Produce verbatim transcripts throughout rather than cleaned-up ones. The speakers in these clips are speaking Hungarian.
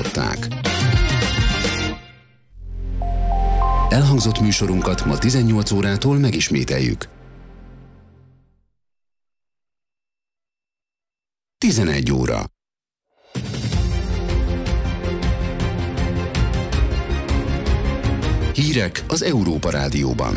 hallották. Elhangzott műsorunkat ma tizennyolc órától megismételjük. tizenegy óra. Hírek az Európa Rádióban.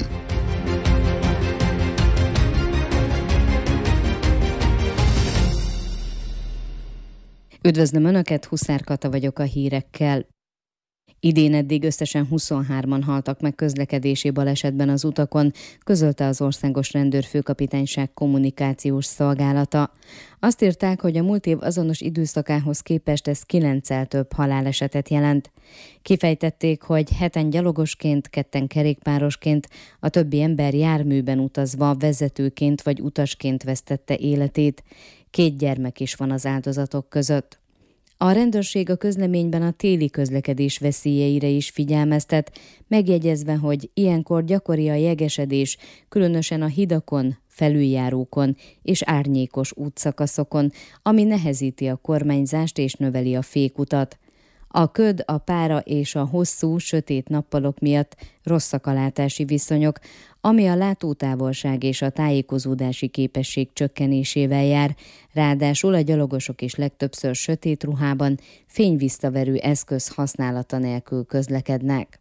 Üdvözlöm Önöket, Huszár Kata vagyok a hírekkel. Idén eddig összesen huszonhárman haltak meg közlekedési balesetben az utakon, közölte az Országos Rendőrfőkapitányság kommunikációs szolgálata. Azt írták, hogy a múlt év azonos időszakához képest ez kilenccel több halálesetet jelent. Kifejtették, hogy heten gyalogosként, ketten kerékpárosként, a többi ember járműben utazva, vezetőként vagy utasként vesztette életét. Két gyermek is van az áldozatok között. A rendőrség a közleményben a téli közlekedés veszélyeire is figyelmeztet, megjegyezve, hogy ilyenkor gyakori a jegesedés, különösen a hidakon, felüljárókon és árnyékos útszakaszokon, ami nehezíti a kormányzást és növeli a fékutat. A köd, a pára és a hosszú, sötét nappalok miatt rosszak a látási viszonyok, ami a látótávolság és a tájékozódási képesség csökkenésével jár, ráadásul a gyalogosok is legtöbbször sötét ruhában, fényvisszaverő eszköz használata nélkül közlekednek.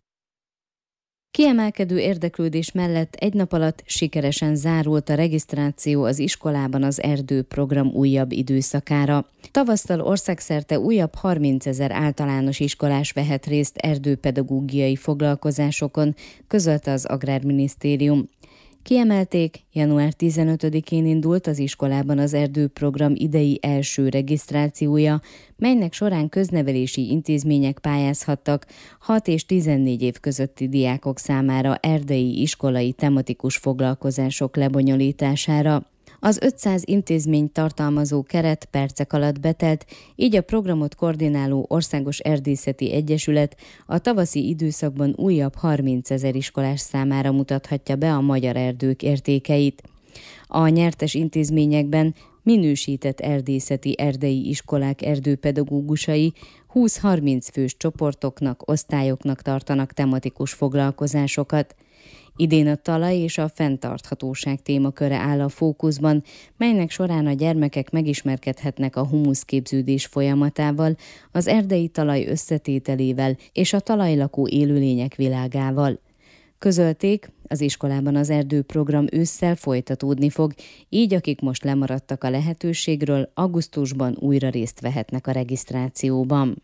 Kiemelkedő érdeklődés mellett egy nap alatt sikeresen zárult a regisztráció az iskolában az Erdő program újabb időszakára. Tavasztal országszerte újabb harmincezer általános iskolás vehet részt erdőpedagógiai foglalkozásokon, közölte az Agrárminisztérium. Kiemelték, január tizenötödikén indult az iskolában az Erdő program idei első regisztrációja, melynek során köznevelési intézmények pályázhattak hat és tizennégy év közötti diákok számára erdei iskolai tematikus foglalkozások lebonyolítására. Az ötszáz intézményt tartalmazó keret percek alatt betelt, így a programot koordináló Országos Erdészeti Egyesület a tavaszi időszakban újabb harmincezer iskolás számára mutathatja be a magyar erdők értékeit. A nyertes intézményekben minősített erdészeti erdei iskolák erdőpedagógusai húsz-harminc fős csoportoknak, osztályoknak tartanak tematikus foglalkozásokat. Idén a talaj és a fenntarthatóság témaköre áll a fókuszban, melynek során a gyermekek megismerkedhetnek a humuszképződés folyamatával, az erdei talaj összetételével és a talajlakó élőlények világával. Közölték, az iskolában az Erdő program ősszel folytatódni fog, így akik most lemaradtak a lehetőségről, augusztusban újra részt vehetnek a regisztrációban.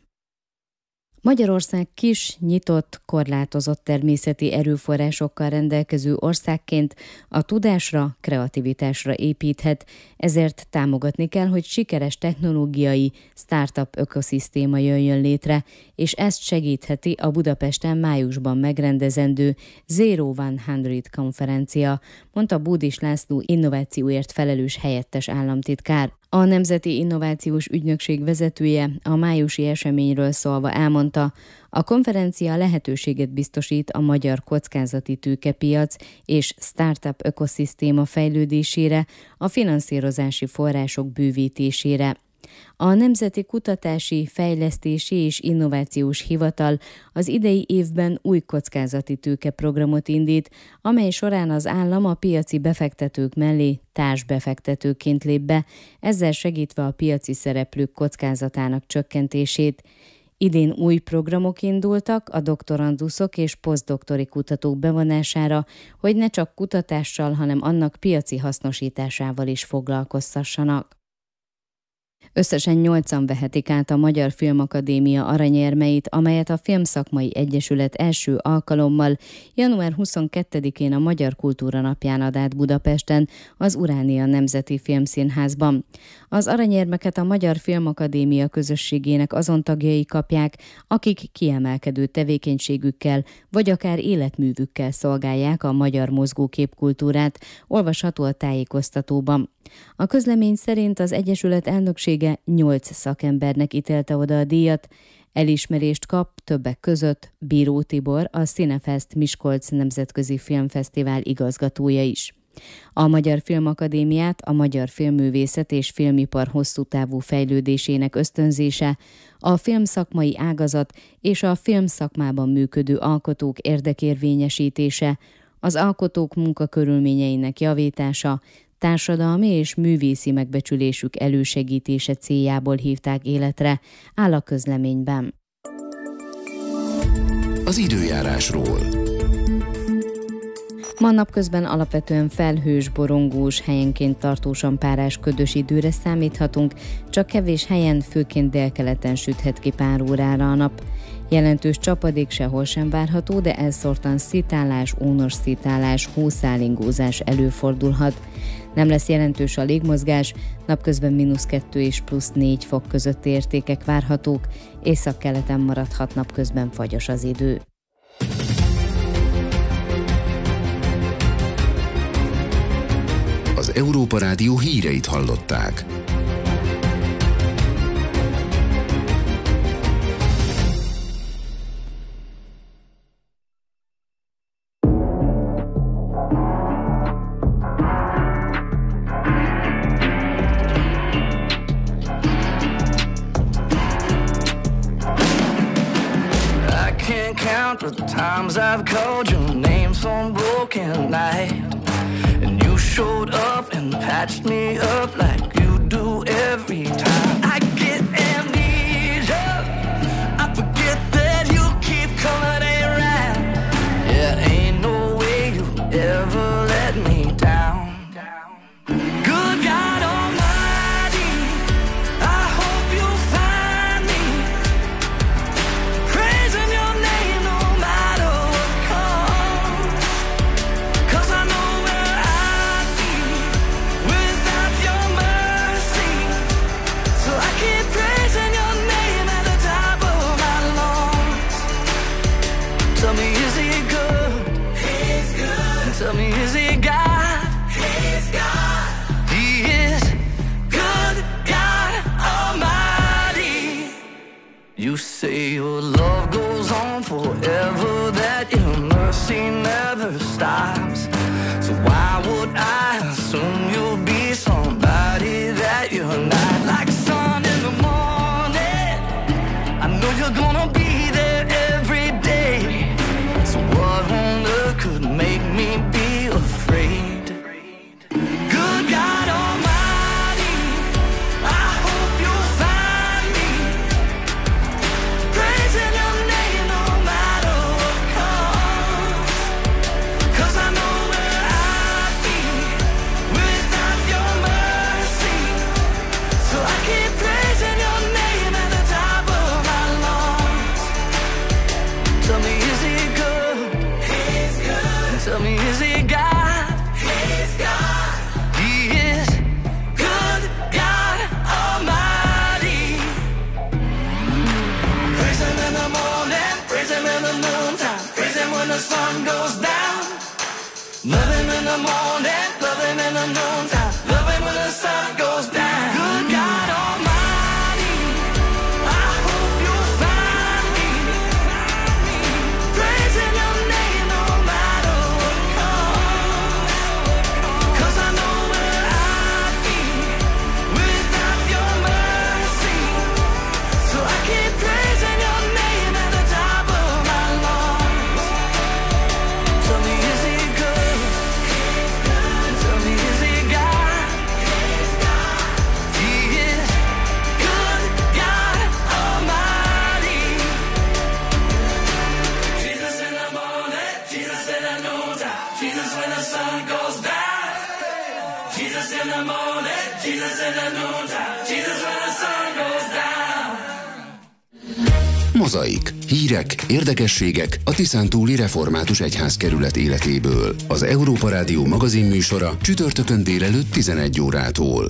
Magyarország kis, nyitott, korlátozott természeti erőforrásokkal rendelkező országként a tudásra, kreativitásra építhet, ezért támogatni kell, hogy sikeres technológiai, startup ökoszisztéma jöjjön létre, és ezt segítheti a Budapesten májusban megrendezendő Zero száz konferencia, mondta Bódis László innovációért felelős helyettes államtitkár. A Nemzeti Innovációs Ügynökség vezetője a májusi eseményről szólva elmondta, a konferencia lehetőséget biztosít a magyar kockázati tőkepiac és startup ökoszisztéma fejlődésére, a finanszírozási források bővítésére. A Nemzeti Kutatási, Fejlesztési és Innovációs Hivatal az idei évben új kockázati tőkeprogramot indít, amely során az állam a piaci befektetők mellé társbefektetőként lép be, ezzel segítve a piaci szereplők kockázatának csökkentését. Idén új programok indultak a doktoranduszok és posztdoktori kutatók bevonására, hogy ne csak kutatással, hanem annak piaci hasznosításával is foglalkoztassanak. Összesen nyolcan vehetik át a Magyar Filmakadémia aranyérmeit, amelyet a Filmszakmai Egyesület első alkalommal január huszonkettedikén a Magyar Kultúra Napján ad át Budapesten, az Uránia Nemzeti Filmszínházban. Az aranyérmeket a Magyar Filmakadémia közösségének azon tagjai kapják, akik kiemelkedő tevékenységükkel vagy akár életművükkel szolgálják a magyar mozgóképkultúrát, olvasható a tájékoztatóban. A közlemény szerint az Egyesület elnöksége nyolc szakembernek ítélte oda a díjat. Elismerést kap többek között Bíró Tibor, a Cinefest Miskolc Nemzetközi Filmfesztivál igazgatója is. A Magyar Filmakadémiát a magyar filmművészet és filmipar hosszú távú fejlődésének ösztönzése, a filmszakmai ágazat és a filmszakmában működő alkotók érdekérvényesítése, az alkotók munkakörülményeinek javítása, társadalmi és művészi megbecsülésük elősegítése céljából hívták életre, áll a közleményben. Az időjárásról. Ma napközben alapvetően felhős, borongós, helyenként tartósan párás, ködös időre számíthatunk, csak kevés helyen, főként délkeleten süthet ki pár órára a nap. Jelentős csapadék sehol sem várható, de elszórtan szitálás, ónos szitálás, hószálingózás előfordulhat. Nem lesz jelentős a légmozgás, napközben mínusz kettő és plusz négy fok közötti értékek várhatók, északkeleten maradhat napközben fagyos az idő. Az Európa Rádió híreit hallották. I can't count the times I've called your name some broken night. You showed up and patched me up like you do every time. I get amnesia, I forget that you keep coming around. Yeah, ain't no way you ever let me down. Good God Almighty, I hope you find me praising your name no matter what comes. 'Cause I know tell me, is he God? He's God. He is good God Almighty. You say your love goes on forever, that your mercy never stops. So why would I assume you'll be somebody that you're not? Like sun in the morning, I know you're gonna be there every day. So what on earth could make me be afraid? Good God Almighty, I hope you'll find me praising your name no matter what comes. 'Cause I know where I'd be without your mercy. So I keep praising your name at the top of my lungs. Tell me, is he good? He's good. Tell me, is he God? He's God. He is good God Almighty. Praise him in the morning, praise him in the noontime, praise him when the sun goes down. Love him in the morning, love him in the noontime, love him when the sun goes down. Good God Almighty, I hope you'll find me praising your name no matter what comes. 'Cause I know where I'd be without your mercy. So I keep praising your name at the top of my lungs. Tell me, is he good? Tell me, is he God? He is good God Almighty. Jesus in the morning, Jesus in the noontime, Jesus when the sun goes down. Jesus in the morning, Jesus in the noontime, Jesus when the sun goes down. Mozaik. Hírek, érdekességek a Tiszántúli Református Egyházkerület életéből. Az Európa Rádió magazinműsora csütörtökön délelőtt tizenegy órától.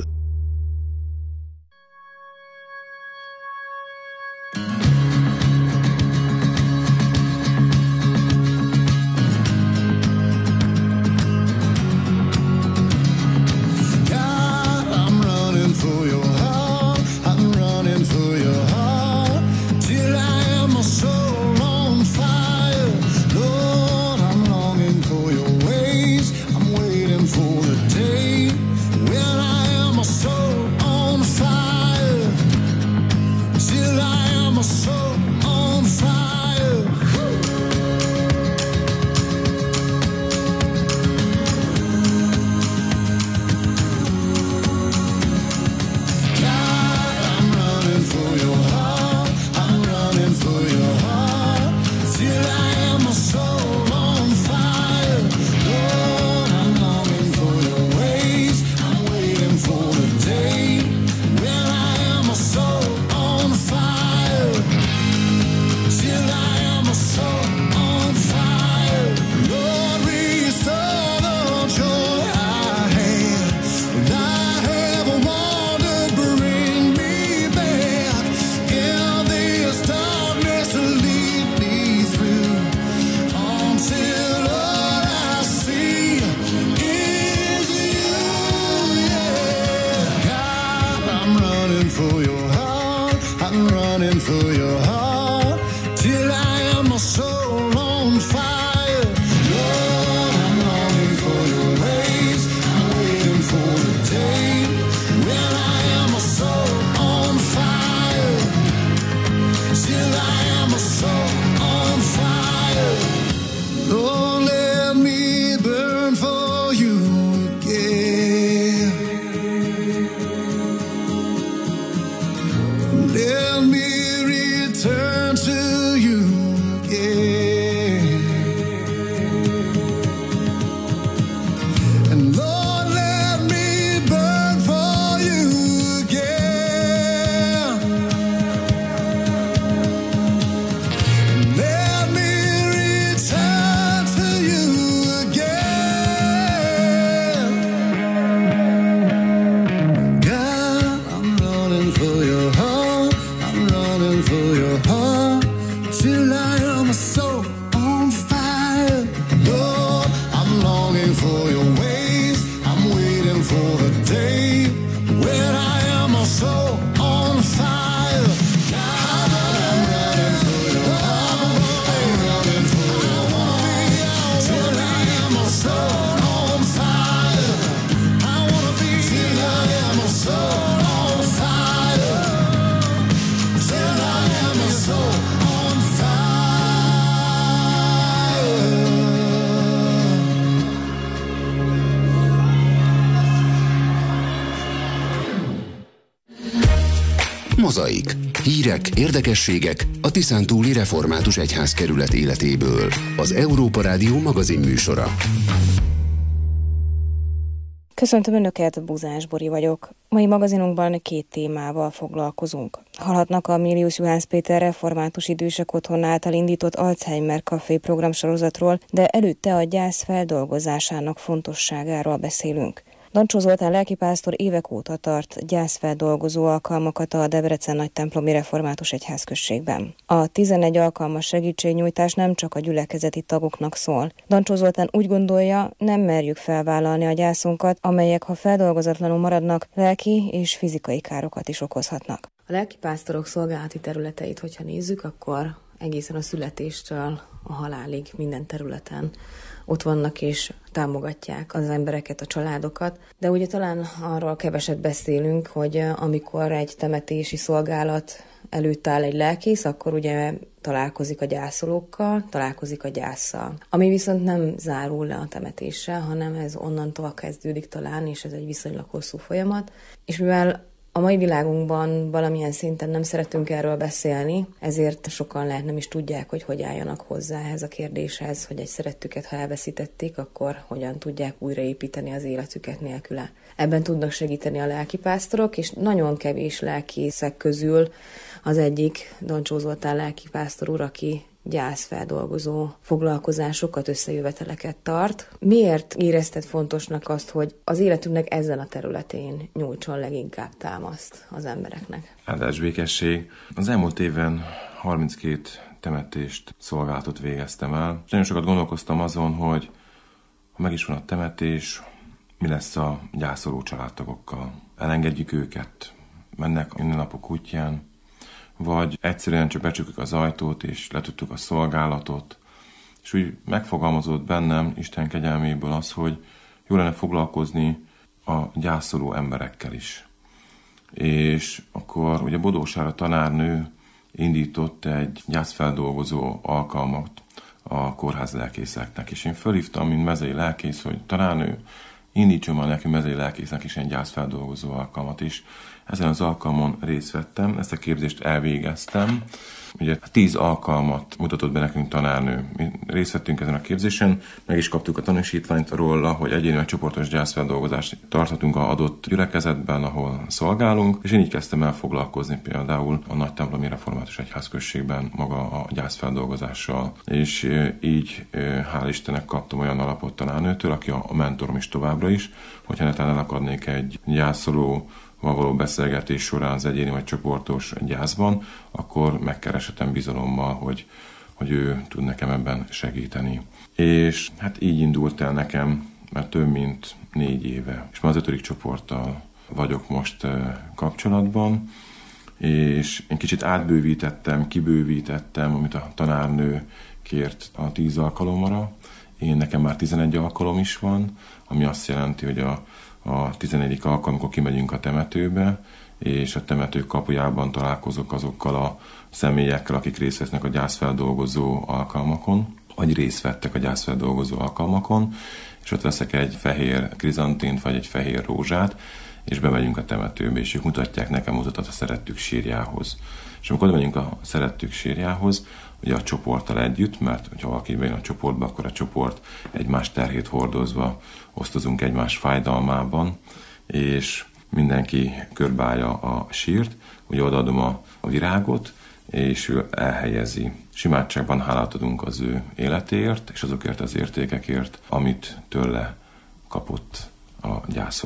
For till I am so on fire. Lord, I'm longing for your ways. I'm waiting for the day when I am so on fire. God, I'm running for your love. I'm running for your love till I am so on fire. I wanna be till I am so on fire. Till I am so on fire. Mozaik. Hírek, érdekességek a Tiszántúli Református Egyházkerület életéből. Az Európa Rádió magazin műsora. Köszöntöm Önöket, Buzás Bori vagyok. Mai magazinunkban két témával foglalkozunk. Hallhatnak a Milius Juhász Péter Református Idősek Otthon által indított Alzheimer Café programsorozatról, de előtte a gyász feldolgozásának fontosságáról beszélünk. Dancsó Zoltán lelkipásztor évek óta tart gyászfeldolgozó alkalmakat a Debrecen Nagytemplomi Református Egyházközségben. A tizenegy alkalmas segítségnyújtás nem csak a gyülekezeti tagoknak szól. Dancsó Zoltán úgy gondolja, nem merjük felvállalni a gyászunkat, amelyek, ha feldolgozatlanul maradnak, lelki és fizikai károkat is okozhatnak. A lelkipásztorok szolgálati területeit, hogyha nézzük, akkor egészen a születéstől a halálig minden területen ott vannak és támogatják az embereket, a családokat. De ugye talán arról keveset beszélünk, hogy amikor egy temetési szolgálat előtt áll egy lelkész, akkor ugye találkozik a gyászolókkal, találkozik a gyásszal. Ami viszont nem zárul le a temetéssel, hanem ez onnantól kezdődik talán, és ez egy viszonylag hosszú folyamat. És mivel a mai világunkban valamilyen szinten nem szeretünk erről beszélni, ezért sokan lehet nem is tudják, hogy hogy álljanak hozzá ehhez a kérdéshez, hogy egy szerettüket, ha elveszítették, akkor hogyan tudják újraépíteni az életüket nélküle. Ebben tudnak segíteni a lelkipásztorok, és nagyon kevés lelkészek közül az egyik Dancsó Zoltán lelkipásztor úr, aki gyászfeldolgozó foglalkozásokat, összejöveteleket tart. Miért érezted fontosnak azt, hogy az életünknek ezen a területén nyújtson leginkább támaszt az embereknek? Áldás békesség. Az elmúlt évben harminckét temetést, szolgálatot végeztem el. És nagyon sokat gondolkoztam azon, hogy ha meg is van a temetés, mi lesz a gyászoló családtagokkal. Elengedjük őket, mennek a napok útján, vagy egyszerűen csak becsukjuk az ajtót, és letudtuk a szolgálatot. És úgy megfogalmazott bennem Isten kegyelméből az, hogy jó lenne foglalkozni a gyászoló emberekkel is. És akkor ugye Bodó Sára tanárnő indított egy gyászfeldolgozó alkalmat a kórház lelkészeknek. És én fölhívtam, mint mezei lelkész, hogy tanárnő, indítson már neki mezei lelkésznek is egy gyászfeldolgozó alkalmat is. Ezen az alkalmon részt vettem, ezt a képzést elvégeztem. Ugye tíz alkalmat mutatott be nekünk tanárnő. Mi részt vettünk ezen a képzésen, meg is kaptuk a tanúsítványt róla, hogy egyéni vagy csoportos gyászfeldolgozást tarthatunk az adott gyülekezetben, ahol szolgálunk, és én így kezdtem el foglalkozni például a Nagytemplomi Református Egyházközségben maga a gyászfeldolgozással. És így hál' Istennek kaptam olyan alapot tanárnőtől, aki a mentorom is továbbra is, hogyha netán elakadnék egy gyászoló való beszélgetés során az egyéni vagy csoportos gyászban, akkor megkereshetem bizalommal, hogy, hogy ő tud nekem ebben segíteni. És hát így indult el nekem, mert több mint négy éve. És már az ötödik csoporttal vagyok most kapcsolatban, és én kicsit átbővítettem, kibővítettem, amit a tanárnő kért a tíz alkalomra. Én nekem már tizenegy alkalom is van, ami azt jelenti, hogy a a tizennegyedik alkalom, amikor kimegyünk a temetőbe, és a temető kapujában találkozok azokkal a személyekkel, akik részt vesznek a gyászfeldolgozó alkalmakon, vagy részt vettek a gyászfeldolgozó alkalmakon, és ott veszek egy fehér krizantint, vagy egy fehér rózsát, és bemegyünk a temetőbe, és ők mutatják nekem utat a szerettük sírjához. És amikor oda megyünk a szerettük sírjához, ugye a csoporttal együtt, mert ha valaki bejön a csoportba, akkor a csoport egymás terhét hordozva osztozunk egymás fájdalmában, és mindenki körbálja a sírt, ugye odaadom a, a virágot, és ő elhelyezi. Simátságban hálát adunk az ő életéért, és azokért az értékekért, amit tőle kapott a gyászoló.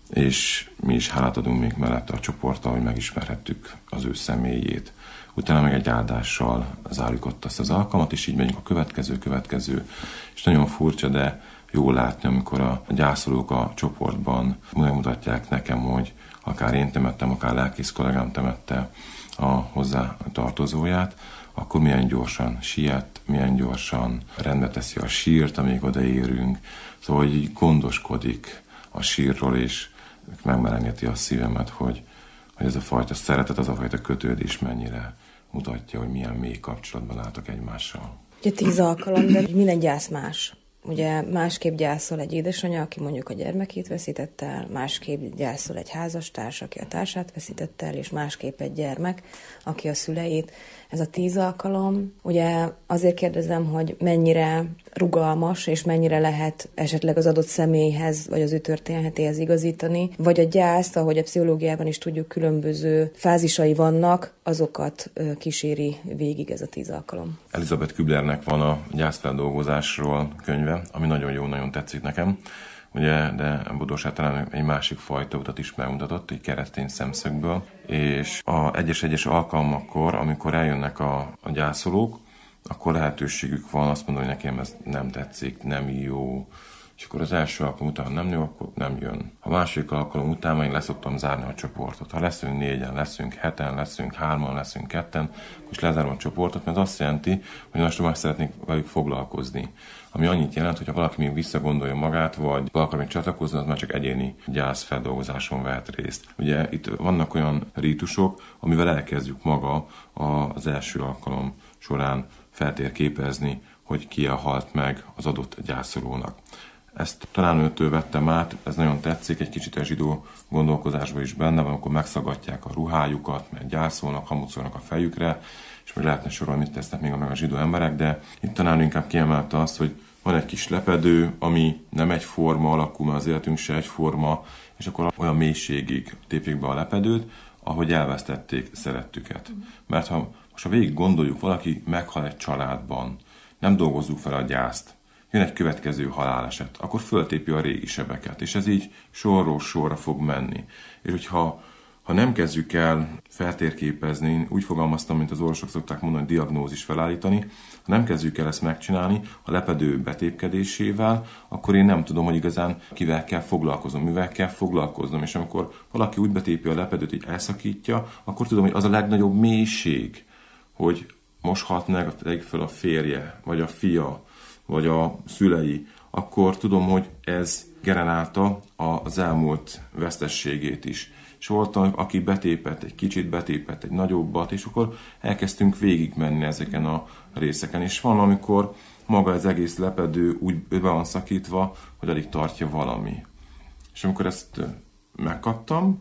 és mi is hálát adunk még mellette a csoporttal, hogy megismerhettük az ő személyét. Utána meg egy áldással zárjuk ott azt az alkalmat, és így megyünk a következő, következő. És nagyon furcsa, de jó látni, amikor a gyászolók a csoportban megmutatják nekem, hogy akár én temettem, akár lelkész kollégám temette a hozzá tartozóját, akkor milyen gyorsan siet, milyen gyorsan rendbe teszi a sírt, amíg odaérünk. Szóval, hogy így gondoskodik a sírról, és megmelengeti a szívemet, hogy, hogy ez a fajta szeretet, az a fajta kötődés mennyire mutatja, hogy milyen mély kapcsolatban álltak egymással. Ugye tíz alkalom, de minden gyász más. Ugye másképp gyászol egy édesanyja, aki mondjuk a gyermekét veszítette el, másképp gyászol egy házastárs, aki a társát veszítette el, és másképp egy gyermek, aki a szüleit. Ez a tíz alkalom, ugye azért kérdezem, hogy mennyire rugalmas, és mennyire lehet esetleg az adott személyhez, vagy az ő történetéhez igazítani, vagy a gyászt, ahogy a pszichológiában is tudjuk, különböző fázisai vannak, azokat kíséri végig ez a tíz alkalom. Elizabeth Küblernek van a gyászfeldolgozásról könyve, ami nagyon jó, nagyon tetszik nekem. Ugye, de Bodósát talán egy másik fajta utat is megmutatott, egy keresztény szemszögből, és a egyes-egyes alkalmakkor, amikor eljönnek a, a gyászolók, akkor lehetőségük van azt mondani, hogy nekem ez nem tetszik, nem jó, és akkor az első alkalom után nem jó, akkor nem jön. A második alkalom után én leszoktam zárni a csoportot. Ha leszünk négyen, leszünk heten, leszünk hárman, leszünk ketten, akkor is lezárom a csoportot, mert azt jelenti, hogy most már szeretnék velük foglalkozni. Ami annyit jelent, hogy ha valaki még visszagondolja magát, vagy be akar még csatlakozni, az már csak egyéni gyászfeldolgozáson vehet részt. Ugye itt vannak olyan rítusok, amivel elkezdjük maga az első alkalom során feltérképezni, hogy ki halt meg az adott gyászolónak. Ezt talán őtől vettem át, ez nagyon tetszik, egy kicsit a zsidó gondolkozásban is benne van, amikor megszagatják a ruhájukat, mert gyászolnak, hamucolnak a fejükre, és meg lehetne sorolni, mit tesznek még meg a zsidó emberek, de itt talán inkább kiemelte azt, hogy van egy kis lepedő, ami nem egyforma alakú, mert az életünk se egyforma, és akkor olyan mélységig tépjék be a lepedőt, ahogy elvesztették szerettüket. Mert ha most ha végig gondoljuk, valaki meghal egy családban, nem dolgozzuk fel a gyászt, jön egy következő haláleset, akkor föltépi a régi sebeket, és ez így sorról sorra fog menni. És hogyha ha nem kezdjük el feltérképezni, úgy fogalmaztam, mint az orvosok szokták mondani, hogy diagnózis felállítani, ha nem kezdjük el ezt megcsinálni a lepedő betépkedésével, akkor én nem tudom, hogy igazán kivel kell foglalkoznom, mivel kell foglalkoznom. És amikor valaki úgy betépi a lepedőt, hogy elszakítja, akkor tudom, hogy az a legnagyobb mélység, hogy most halt meg fel a férje, vagy a fia, vagy a szülei, akkor tudom, hogy ez generálta az elmúlt vesztességét is. És volt, aki betépett, egy kicsit betépett, egy nagyobbat, és akkor elkezdtünk végigmenni ezeken a részeken. És van, amikor maga az egész lepedő úgy be van szakítva, hogy alig tartja valami. És amikor ezt megkaptam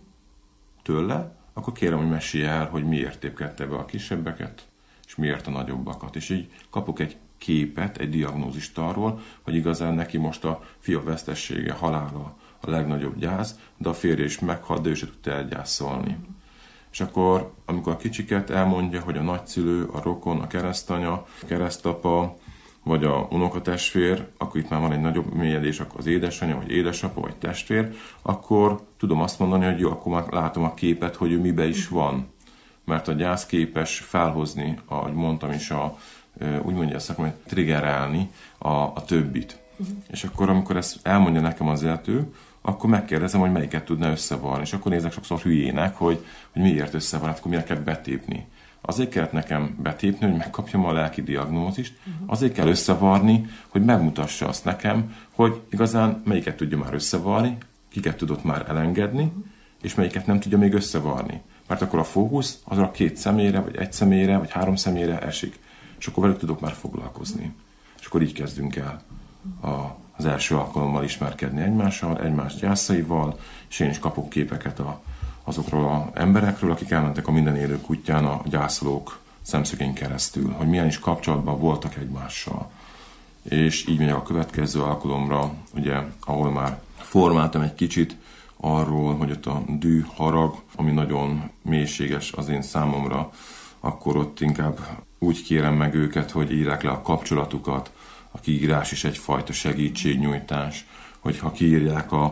tőle, akkor kérem, hogy mesélj el, hogy miért tépkedte be a kisebbeket, és miért a nagyobbakat. És így kapok egy képet, egy diagnózist arról, hogy igazán neki most a fia vesztessége, halála a legnagyobb gyász, de a férje is meghalt, de ő se tudta elgyászolni. És akkor, amikor a kicsiket elmondja, hogy a nagyszülő, a rokon, a keresztanya, a keresztapa, vagy a unokatestvér, akkor itt már van egy nagyobb mélyedés, akkor az édesanyja, vagy édesapa, vagy testvér, akkor tudom azt mondani, hogy jó, akkor már látom a képet, hogy ő mibe is van. Mert a gyász képes felhozni, ahogy mondtam is, a, úgy mondja a szakmai, triggerelni a, a többit. Uh-huh. És akkor, amikor ezt elmondja nekem az illető, akkor megkérdezem, hogy melyiket tudna összevarni. És akkor nézek sokszor hülyének, hogy, hogy miért összevarni, akkor miért kell betépni. Azért kellett nekem betépni, hogy megkapjam a lelki diagnózist, uh-huh. Azért kell összevarni, hogy megmutassa azt nekem, hogy igazán melyiket tudja már összevarni, kiket tudott már elengedni, uh-huh. és melyiket nem tudja még összevarni. Mert akkor a fókusz az a két személyre, vagy egy személyre, vagy három személyre esik. És akkor velük tudok már foglalkozni. És akkor így kezdünk el a, az első alkalommal ismerkedni egymással, egymás gyászaival, és én is kapok képeket a, azokról az emberekről, akik elmentek a minden élők útján a gyászolók szemszögén keresztül, hogy milyen is kapcsolatban voltak egymással. És így megyek a következő alkalomra, ugye, ahol már formáltam egy kicsit arról, hogy ott a dű, harag, ami nagyon mélységes az én számomra, akkor ott inkább úgy kérem meg őket, hogy írják le a kapcsolatukat. A kiírás is egyfajta segítségnyújtás, hogy ha kiírják a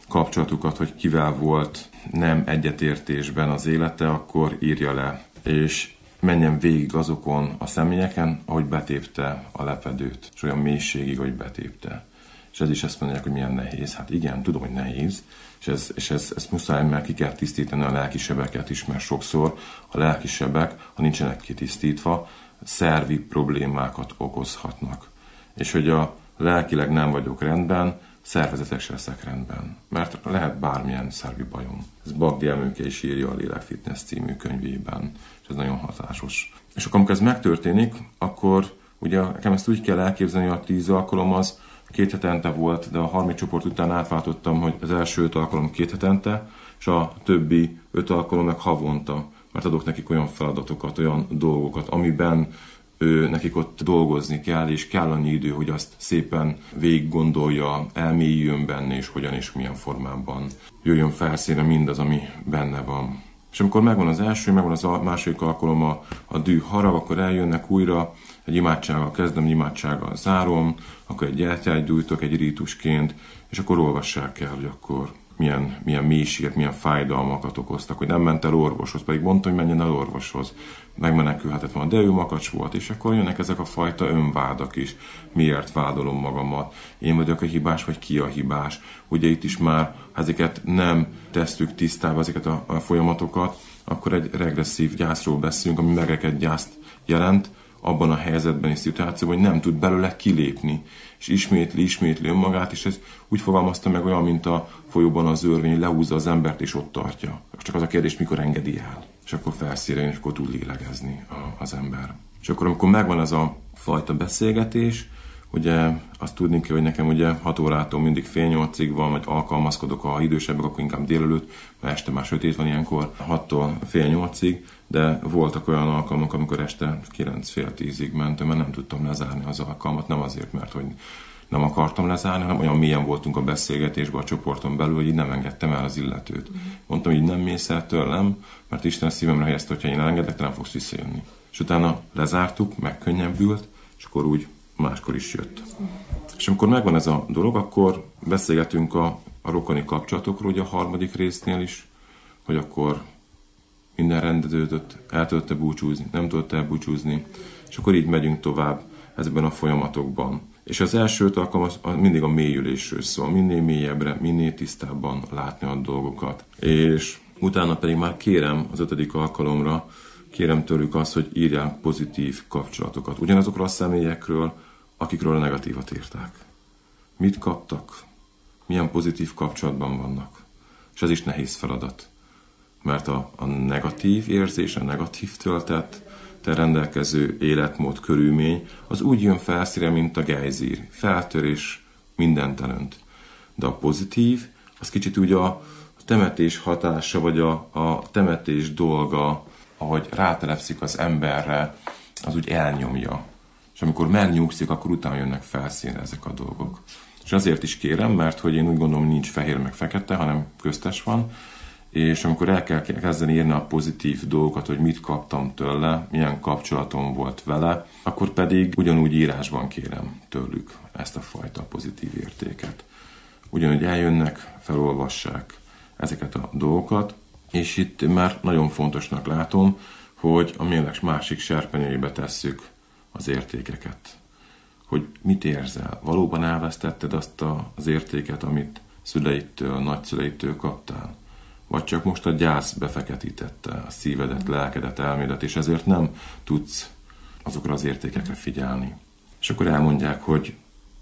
kapcsolatukat, hogy kivel volt nem egyetértésben az élete, akkor írja le, és menjen végig azokon a személyeken, ahogy betépte a lepedőt, és olyan mélységig, hogy betépte. És ez is ezt mondják, hogy milyen nehéz. Hát igen, tudom, hogy nehéz, és, ez, és ez, ezt muszáj, mert ki kell tisztítani a lelkisebeket is, mert sokszor a lelkisebek, ha nincsenek kitisztítva, szervi problémákat okozhatnak. És hogy a lelkileg nem vagyok rendben, szervezetek se leszek rendben, mert lehet bármilyen szervi bajom. Ez Bagdi Emőke is írja a Lélekfitness című könyvében, és ez nagyon hatásos. És akkor, amikor ez megtörténik, akkor ugye nekem ezt úgy kell elképzelni, hogy a tíz alkalom az két hetente volt, de a harmadik csoport után átváltottam, hogy az első öt alkalom két hetente, és a többi öt alkalom meg havonta, mert adok nekik olyan feladatokat, olyan dolgokat, amiben ő, nekik ott dolgozni kell, és kell annyi idő, hogy azt szépen végig gondolja, elmélyüljön benne, és hogyan és milyen formában jöjjön felszínre mindaz, ami benne van. És amikor megvan az első, megvan az a második alkalom a, a dű harag, akkor eljönnek újra, egy imádsággal kezdem, egy imádsággal zárom, akkor egy gyertyát gyújtok egy rítusként, és akkor olvassák el, hogy akkor milyen, milyen mélységet, milyen fájdalmakat okoztak, hogy nem ment el orvoshoz, pedig mondta, hogy menjen el orvoshoz. Megmenekülhetett volna, de ő makacs volt, és akkor jönnek ezek a fajta önvádak is. Miért vádolom magamat? Én vagyok a hibás, vagy ki a hibás? Ugye itt is már, ha ezeket nem tesztük tisztába, ezeket a, a folyamatokat, akkor egy regresszív gyászról beszélünk, ami megrekedt gyászt jelent, abban a helyzetben és szituációban, hogy nem tud belőle kilépni, és ismétli, ismétli önmagát, és ez úgy fogalmazta meg olyan, mint a folyóban az örvény, lehúzza az embert, és ott tartja. Csak az a kérdés, mikor engedi el. És akkor felszínre jön, és akkor tud lélegezni az ember. És akkor, amikor megvan ez a fajta beszélgetés, ugye azt tudni kell, hogy nekem ugye hat órától mindig fél nyolcig van, vagy alkalmazkodok, ha idősebbek, akkor inkább délelőtt, mert este már sötét van ilyenkor, hattól fél nyolcig, de voltak olyan alkalmak, amikor este kilenc fél tízig mentem, mert nem tudtam lezárni az alkalmat, nem azért, mert hogy nem akartam lezárni, hanem olyan mélyen voltunk a beszélgetésben a csoporton belül, hogy így nem engedtem el az illetőt. Mondtam, hogy nem mész el tőlem, mert Isten szívemre helyezte, hogyha én elengedek, te nem fogsz visszajönni. És utána lezártuk, megkönnyebbült, és akkor úgy máskor is jött. És amikor megvan ez a dolog, akkor beszélgetünk a, a rokoni kapcsolatokról, ugye a harmadik résznél is, hogy akkor minden rendeződött, el tudott-e búcsúzni, nem tudott elbúcsúzni, és akkor így megyünk tovább ezekben a folyamatokban. És az első öt alkalom az, az mindig a mélyülésről szól, minél mélyebbre, minél tisztábban látni a dolgokat. És utána pedig már kérem az ötödik alkalomra, kérem tőlük azt, hogy írják pozitív kapcsolatokat. Ugyanazokról a személyekről, akikről a negatívat írták. Mit kaptak? Milyen pozitív kapcsolatban vannak? És ez is nehéz feladat. Mert a, a negatív érzés, a negatív töltet, te rendelkező életmód, körülmény, az úgy jön felszínre, mint a gejzír. Feltör és mindent elönt. De a pozitív, az kicsit úgy a temetés hatása, vagy a, a temetés dolga, ahogy rátelepszik az emberre, az úgy elnyomja. És amikor megnyugszik, akkor utána jönnek felszínre ezek a dolgok. És azért is kérem, mert hogy én úgy gondolom, hogy nincs fehér meg fekete, hanem köztes van, és amikor el kell kezdeni írni a pozitív dolgokat, hogy mit kaptam tőle, milyen kapcsolatom volt vele, akkor pedig ugyanúgy írásban kérem tőlük ezt a fajta pozitív értéket. Ugyanúgy eljönnek, felolvassák ezeket a dolgokat, és itt már nagyon fontosnak látom, hogy a mérleg másik serpenyőjébe tesszük az értékeket. Hogy mit érzel? Valóban elvesztetted azt az értéket, amit szüleitől, nagyszüleitől kaptál? Vagy csak most a gyász befeketítette a szívedet, lelkedet, elmédet, és ezért nem tudsz azokra az értékekre figyelni. És akkor elmondják, hogy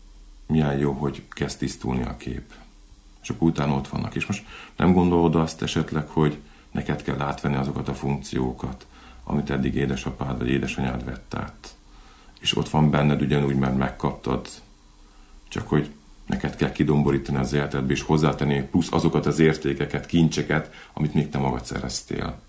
milyen jó, hogy kezd tisztulni a kép. És akkor utána ott vannak. És most nem gondolod azt esetleg, hogy neked kell átvenni azokat a funkciókat, amit eddig édesapád vagy édesanyád vett át. És ott van benned ugyanúgy, mert megkaptad, csak hogy neked kell kidomborítani az életedbe, és hozzátenni plusz azokat az értékeket, kincseket, amit még te magad szereztél.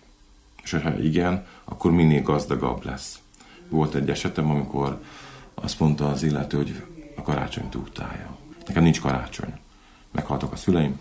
És ha igen, akkor minél gazdagabb lesz. Volt egy esetem, amikor azt mondta az illető, hogy a karácsonyt utálja. Nekem nincs karácsony. Meghaltak a szüleim,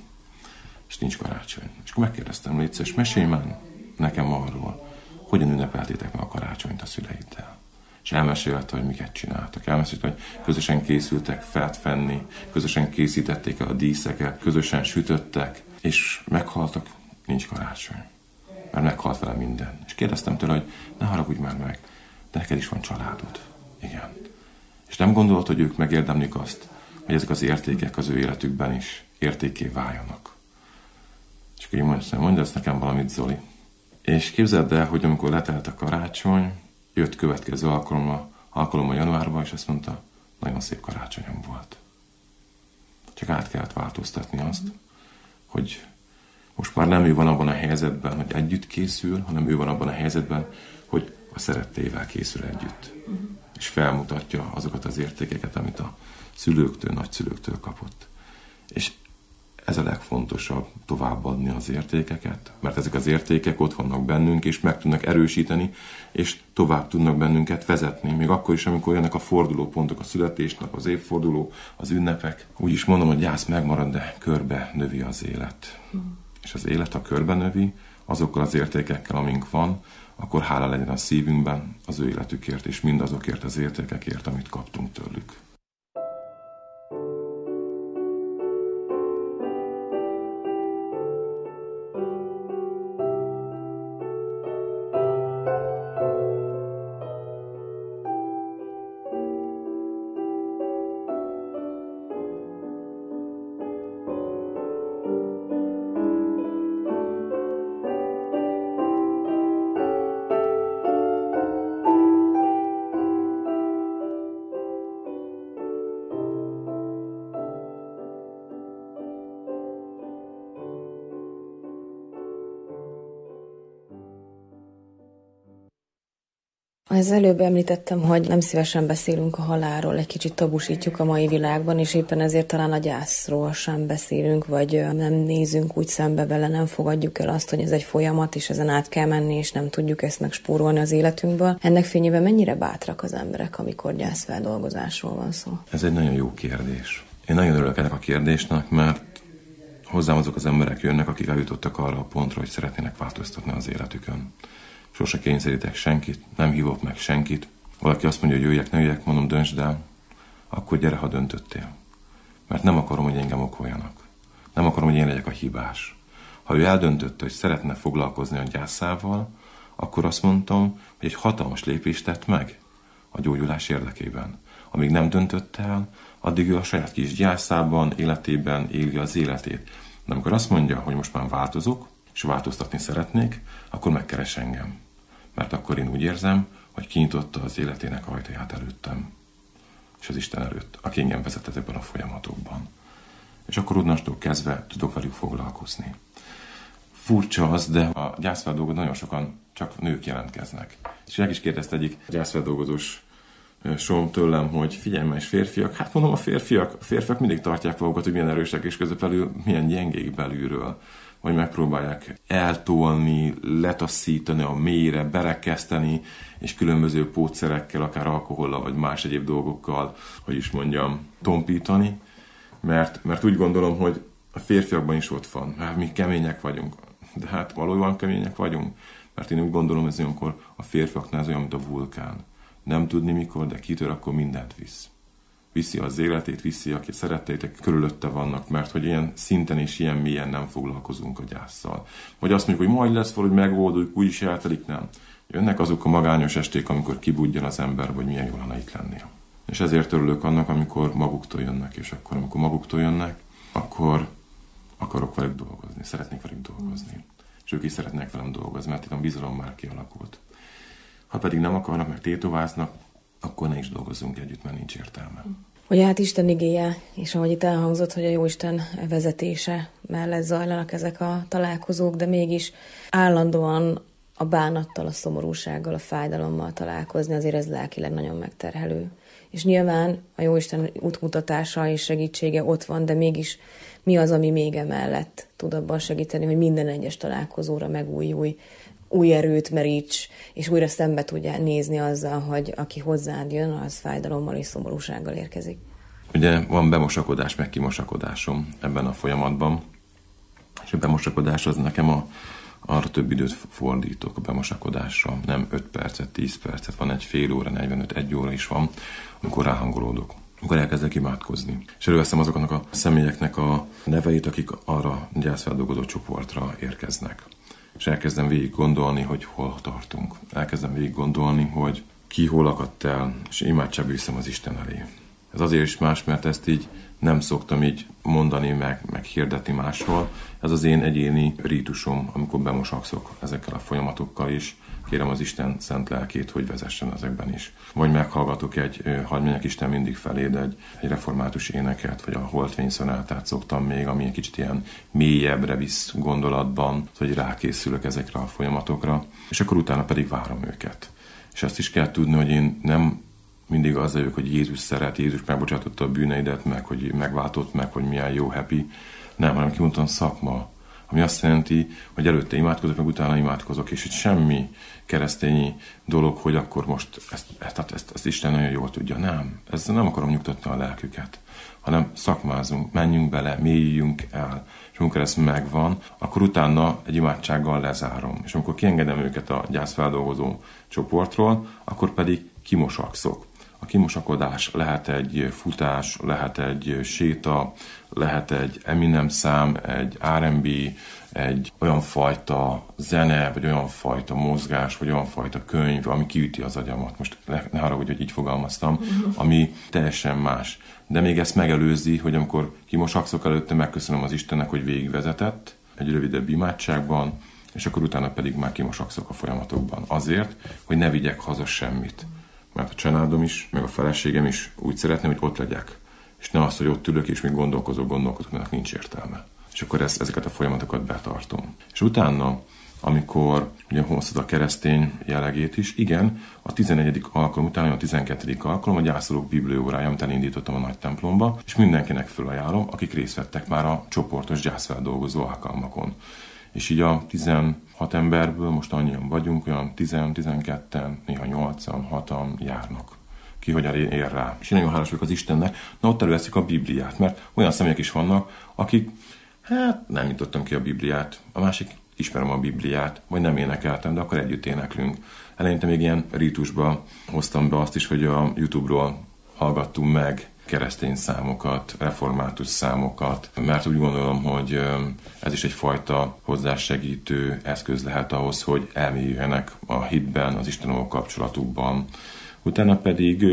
és nincs karácsony. És akkor megkérdeztem, légy szíves, mesélj már nekem arról, hogyan ünnepeltétek meg a karácsonyt a szüleiddel. és elmesélte, hogy miket csináltak. Elmesélte, hogy közösen készültek fát fenni, közösen készítették el a díszeket, közösen sütöttek, és meghaltak, nincs karácsony. Mert meghalt vele minden. És kérdeztem tőle, hogy ne haragudj már meg, de neked is van családod. Igen. És nem gondolod, hogy ők megérdemlik azt, hogy ezek az értékek az ő életükben is értékké váljanak. És akkor így mondja, mondja ezt nekem valamit, Zoli. És képzeld el, hogy amikor letelt a karácsony, jött következő alkalommal, alkalommal januárban, és azt mondta, nagyon szép karácsonyom volt. Csak át kellett változtatni azt, hogy most már nem ő van abban a helyzetben, hogy együtt készül, hanem ő van abban a helyzetben, hogy a szerettével készül együtt. És felmutatja azokat az értékeket, amit a szülőktől, nagyszülőktől kapott. És ez a legfontosabb, továbbadni az értékeket, mert ezek az értékek ott vannak bennünk, és meg tudnak erősíteni, és tovább tudnak bennünket vezetni. Még akkor is, amikor jönnek a fordulópontok, a születésnap, az évforduló, az ünnepek. Úgy is mondom, hogy gyász megmarad, de körbe növi az élet. Mm. És az élet, ha körbe növi, azokkal az értékekkel, amink van, akkor hála legyen a szívünkben az ő életükért, és mindazokért az értékekért, amit kaptunk tőlük. Az előbb említettem, hogy nem szívesen beszélünk a halálról, egy kicsit tabusítjuk a mai világban, és éppen ezért talán a gyászról sem beszélünk, vagy nem nézünk úgy szembe vele, nem fogadjuk el azt, hogy ez egy folyamat, és ezen át kell menni, és nem tudjuk ezt megspórolni az életünkből. Ennek fényében mennyire bátrak az emberek, amikor gyászfeldolgozásról van szó? Ez egy nagyon jó kérdés. Én nagyon örülök ennek a kérdésnek, mert hozzám azok az emberek jönnek, akik eljutottak arra a pontra, hogy szeretnének változtatni az életükön. Sose kényszerítek senkit, nem hívok meg senkit. Valaki azt mondja, hogy jöjjek, ne jöjjek, mondom, döntsd el. Akkor gyere, ha döntöttél. Mert nem akarom, hogy engem okoljanak. Nem akarom, hogy én legyek a hibás. Ha ő eldöntötte, hogy szeretne foglalkozni a gyászával, akkor azt mondtam, hogy egy hatalmas lépést tett meg a gyógyulás érdekében. Amíg nem döntött el, addig ő a saját kis gyászában, életében éli az életét. De amikor azt mondja, hogy most már változok, és változtatni szeretnék, akkor megkeres engem. Mert akkor én úgy érzem, hogy kinyitotta az életének ajtaját előttem. És az Isten előtt, aki engem vezetett ebben a folyamatokban. És akkor onnantól kezdve tudok velük foglalkozni. Furcsa az, de a gyászfeldolgozó nagyon sokan csak nők jelentkeznek. És meg is kérdezte egyik gyászfeldolgozós som tőlem, hogy figyelj már, és férfiak. Hát mondom, a férfiak, a férfiak mindig tartják magukat, hogy milyen erősek, és közepelül milyen gyengék belülről. Vagy megpróbálják eltolni, letaszítani a mélyre, berekeszteni, és különböző pótszerekkel, akár alkohollal, vagy más egyéb dolgokkal, hogy is mondjam, tompítani. Mert, mert úgy gondolom, hogy a férfiakban is ott van. Hát mi kemények vagyunk. De hát valójában kemények vagyunk. Mert én úgy gondolom, hogy olyankor a férfiaknál ez olyan, mint a vulkán. Nem tudni mikor, de kitör, akkor mindent visz. Viszi az életét, viszi, aki szeretteitek körülötte vannak, mert hogy ilyen szinten és ilyen mélyen nem foglalkozunk a gyásszal. Vagy azt mondjuk, hogy majd lesz valahogy megoldjuk, úgyis eltelik, nem. Jönnek azok a magányos esték, amikor kibudjan az ember, hogy milyen jól lenne itt lennie. És ezért örülök annak, amikor maguktól jönnek, és akkor, amikor maguktól jönnek, akkor akarok velük dolgozni, szeretnék velük dolgozni. És ők is szeretnek velem dolgozni, mert itt a bizalom már kialakult. Ha pedig nem akarnak, meg tétováznak, akkor ne is dolgozzunk együtt, mert nincs értelme. Ugye hát Isten igéje, és ahogy itt elhangzott, hogy a Jóisten vezetése mellett zajlanak ezek a találkozók, de mégis állandóan a bánattal, a szomorúsággal, a fájdalommal találkozni, azért ez lelkileg nagyon megterhelő. És nyilván a Jóisten útmutatása és segítsége ott van, de mégis mi az, ami még emellett tud abban segíteni, hogy minden egyes találkozóra megújulj, új erőt meríts, és újra szembe tudjál nézni azzal, hogy aki hozzád jön, az fájdalommal és szomorúsággal érkezik. Ugye van bemosakodás, meg kimosakodásom ebben a folyamatban, és a bemosakodás az nekem a, arra több időt fordítok a bemosakodásra, nem öt percet, tíz percet, van egy fél óra, negyvenöt, egy óra is van, amikor ráhangolódok. Akkor elkezdek imádkozni. És előveszem azoknak a személyeknek a neveit, akik arra gyászfeldolgozó csoportra érkeznek. És elkezdem végig gondolni, hogy hol tartunk. Elkezdem végig gondolni, hogy ki hol akadt el, és imádságba viszem az Isten elé. Ez azért is más, mert ezt így nem szoktam így mondani, meg, meg hirdetni máshol. Ez az én egyéni rítusom, amikor bemosakszok ezekkel a folyamatokkal is. Kérem az Isten szent lelkét, hogy vezessen ezekben is. Vagy meghallgatok egy, hadd menjek Isten mindig feléd, egy, egy református éneket, vagy a Holdfény szonátát szoktam még, ami egy kicsit ilyen mélyebbre visz gondolatban, hogy rákészülök ezekre a folyamatokra, és akkor utána pedig várom őket. És azt is kell tudni, hogy én nem mindig az vagyok, hogy Jézus szeret, Jézus megbocsátotta a bűneidet, meg hogy megváltott meg, hogy milyen jó, happy. Nem, hanem kimondtam szakma, ami azt jelenti, hogy előtte imádkozok, meg utána imádkozok, és itt semmi keresztényi dolog, hogy akkor most ezt, ezt, ezt, ezt Isten nagyon jól tudja. Nem, ezzel nem akarom nyugtatni a lelküket, hanem szakmázunk, menjünk bele, mélyüljünk el, és amikor ez megvan, akkor utána egy imádsággal lezárom. És amikor kiengedem őket a gyászfeldolgozó csoportról, akkor pedig kimosakszok. A kimosakodás lehet egy futás, lehet egy séta, lehet egy Eminem szám, egy er and bé, egy olyan fajta zene, vagy olyan fajta mozgás, vagy olyan fajta könyv, ami kiüti az agyamat. Most ne haragudj, hogy így fogalmaztam, ami teljesen más. De még ezt megelőzi, hogy amikor kimosakszok előtte, megköszönöm az Istennek, hogy végigvezetett egy rövidebb imádságban, és akkor utána pedig már kimosakszok a folyamatokban. Azért, hogy ne vigyek haza semmit. Mert a családom is, meg a feleségem is úgy szeretném, hogy ott legyek. És ne az, hogy ott ülök, és még gondolkozok, gondolkozok, mert nincs értelme. És akkor ezt, ezeket a folyamatokat betartom. És utána, amikor ugye hoztad a keresztény jellegét is, igen, a tizenegyedik alkalom után, a tizenkettedik alkalom a gyászolók biblióórája, amit elindítottam a nagy templomba, és mindenkinek felajánlom, akik részt vettek már a csoportos gyászfeldolgozó alkalmakon. És így a tizenhat emberből most annyian vagyunk, olyan tíz-tizenketten, néha nyolcan, hatan járnak. Ki hogyan ér rá. És én nagyon hálás vagyok az Istennek, na ott előveszik a Bibliát, mert olyan személyek is vannak, akik, hát nem nyitottam ki a Bibliát, a másik ismerem a Bibliát, vagy nem énekeltem, de akkor együtt éneklünk. Eleinte még ilyen rítusba hoztam be azt is, hogy a YouTube-ról hallgattunk meg keresztény számokat, református számokat, mert úgy gondolom, hogy ez is egyfajta hozzásegítő eszköz lehet ahhoz, hogy elmélyüljenek a hitben, az Istennel kapcsolatukban. Utána pedig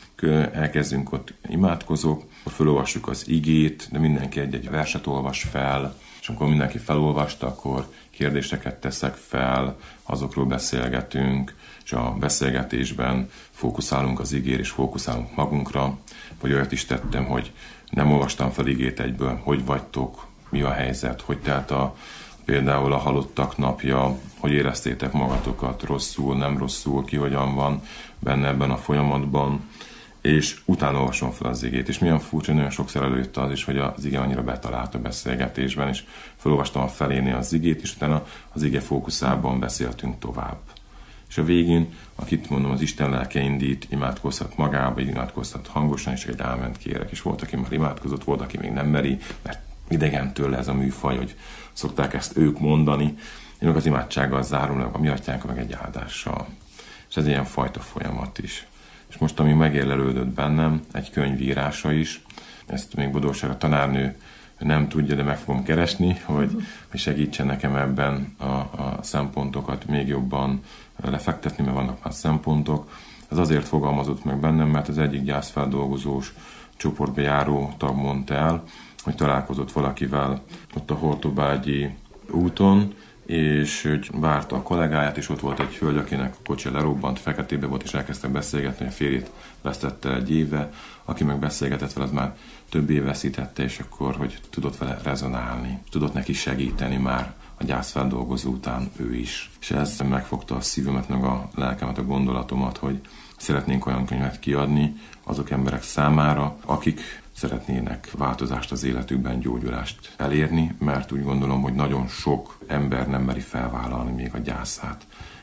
elkezdünk ott imádkozók, felolvassuk az igét, de mindenki egy-egy verset olvas fel, és amikor mindenki felolvasta, akkor kérdéseket teszek fel, azokról beszélgetünk, és a beszélgetésben fókuszálunk az igére, és fókuszálunk magunkra, vagy olyat is tettem, hogy nem olvastam fel igét egyből, hogy vagytok, mi a helyzet, hogy telt a, például a halottak napja, hogy éreztétek magatokat rosszul, nem rosszul, ki hogyan van benne ebben a folyamatban, és utána olvasom fel az igét, és milyen furcsa, nagyon sokszor előtt az is, hogy az ige annyira betalált a beszélgetésben, és felolvastam a felénél az igét, és utána az ige fókuszában beszéltünk tovább. És a végén, akit mondom, az Isten lelke indít, imádkozhat magába, imádkozhat hangosan, és egy áment kérek. És volt, aki már imádkozott, volt, aki még nem meri, mert idegen tőle ez a műfaj, hogy szokták ezt ők mondani. Én meg az imádsággal zárom le, a mi atyánk meg egy áldással. És ez ilyen fajta folyamat is. És most, ami megérlelődött bennem, egy könyvírása is, ezt még Bodorság a tanárnő nem tudja, de meg fogom keresni, hogy, hogy segítsen nekem ebben a, a szempontokat még jobban lefektetni, mert vannak már szempontok. Ez azért fogalmazott meg bennem, mert az egyik gyászfeldolgozós csoportba járó tag mondta el, hogy találkozott valakivel ott a Hortobágyi úton, és hogy várta a kollégáját, és ott volt egy hölgy, akinek a kocsi lerobbant, feketébe volt, és elkezdtek beszélgetni, a férjét vesztette egy éve, aki meg beszélgetett vele, az már több év veszítette, és akkor, hogy tudott vele rezonálni, tudott neki segíteni már a gyászfeldolgozó után ő is. És ez megfogta a szívemet, meg a lelkemet, a gondolatomat, hogy szeretnénk olyan könyvet kiadni azok emberek számára, akik szeretnének változást az életükben, gyógyulást elérni, mert úgy gondolom, hogy nagyon sok ember nem meri felvállalni még a gyászát.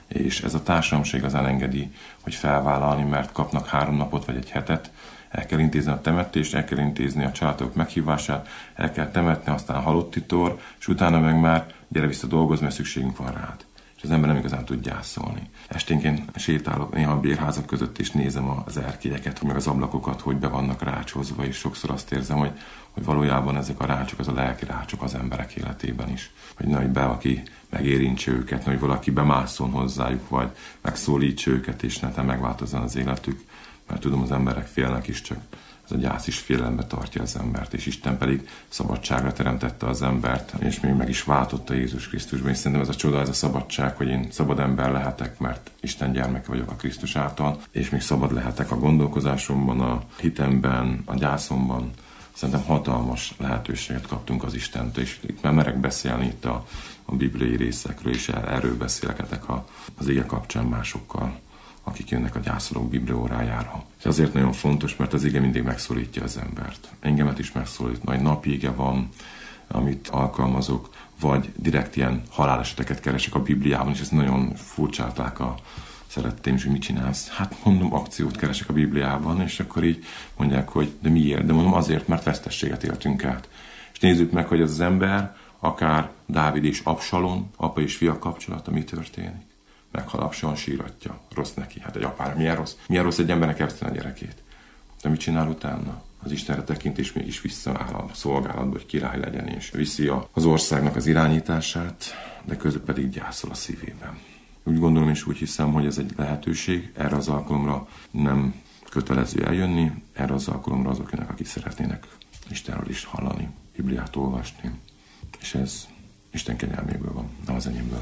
És ez a társadalom se igazán engedi, hogy felvállalni, mert kapnak három napot vagy egy hetet, el kell intézni a temetést, el kell intézni a családok meghívását, el kell temetni, aztán halotti tor, és utána meg már gyere vissza dolgozni, mert szükségünk van rád. És az ember nem igazán tud gyászolni. Esténként sétálok néha a bérházak között, és nézem az erkélyeket, meg az ablakokat, hogy be vannak rácsozva, és sokszor azt érzem, hogy, hogy valójában ezek a rácsok, az a lelki rácsok az emberek életében is. Hogy nagy be, aki megérintse őket, hogy valaki bemászon hozzájuk, vagy megszólítsa őket, és ne megváltozzon az életük. Mert tudom, az emberek félnek is, csak ez a gyász is félelembe tartja az embert, és Isten pedig szabadságra teremtette az embert, és még meg is váltotta Jézus Krisztusban, és szerintem ez a csoda, ez a szabadság, hogy én szabad ember lehetek, mert Isten gyermeke vagyok a Krisztus által, és még szabad lehetek a gondolkozásomban, a hitemben, a gyászomban. Szerintem hatalmas lehetőséget kaptunk az Istentől, és itt már merek beszélni itt a, a bibliai részekről, és erről beszélgetek a, az ige kapcsán másokkal, akik jönnek a gyászolók bibliaórájára. És azért nagyon fontos, mert az ige mindig megszólítja az embert. Engemet is megszólít, nagy napi ige van, amit alkalmazok, vagy direkt ilyen haláleseteket keresek a Bibliában, és ezt nagyon furcsálták a szeretteim is, hogy mit csinálsz. Hát mondom, akciót keresek a Bibliában, és akkor így mondják, hogy de miért? De mondom, azért, mert vesztességet éltünk át. És nézzük meg, hogy ez az ember, akár Dávid és Absalom, apa és fia kapcsolata, mi történik. Meghal Absalom, síratja. Rossz neki. Hát egy apára milyen rossz? Milyen rossz egy embernek elveszteni a gyerekét? De mit csinál utána? Az Istenre tekint, és mégis visszaáll a szolgálatba, hogy király legyen, és viszi az országnak az irányítását, de közben pedig gyászol a szívében. Úgy gondolom és úgy hiszem, hogy ez egy lehetőség. Erre az alkalomra nem kötelező eljönni, erre az alkalomra azok jönnek, akik szeretnének Istenről is hallani, Bibliát olvasni. És ez Isten kegyelméből van, nem az enyémből.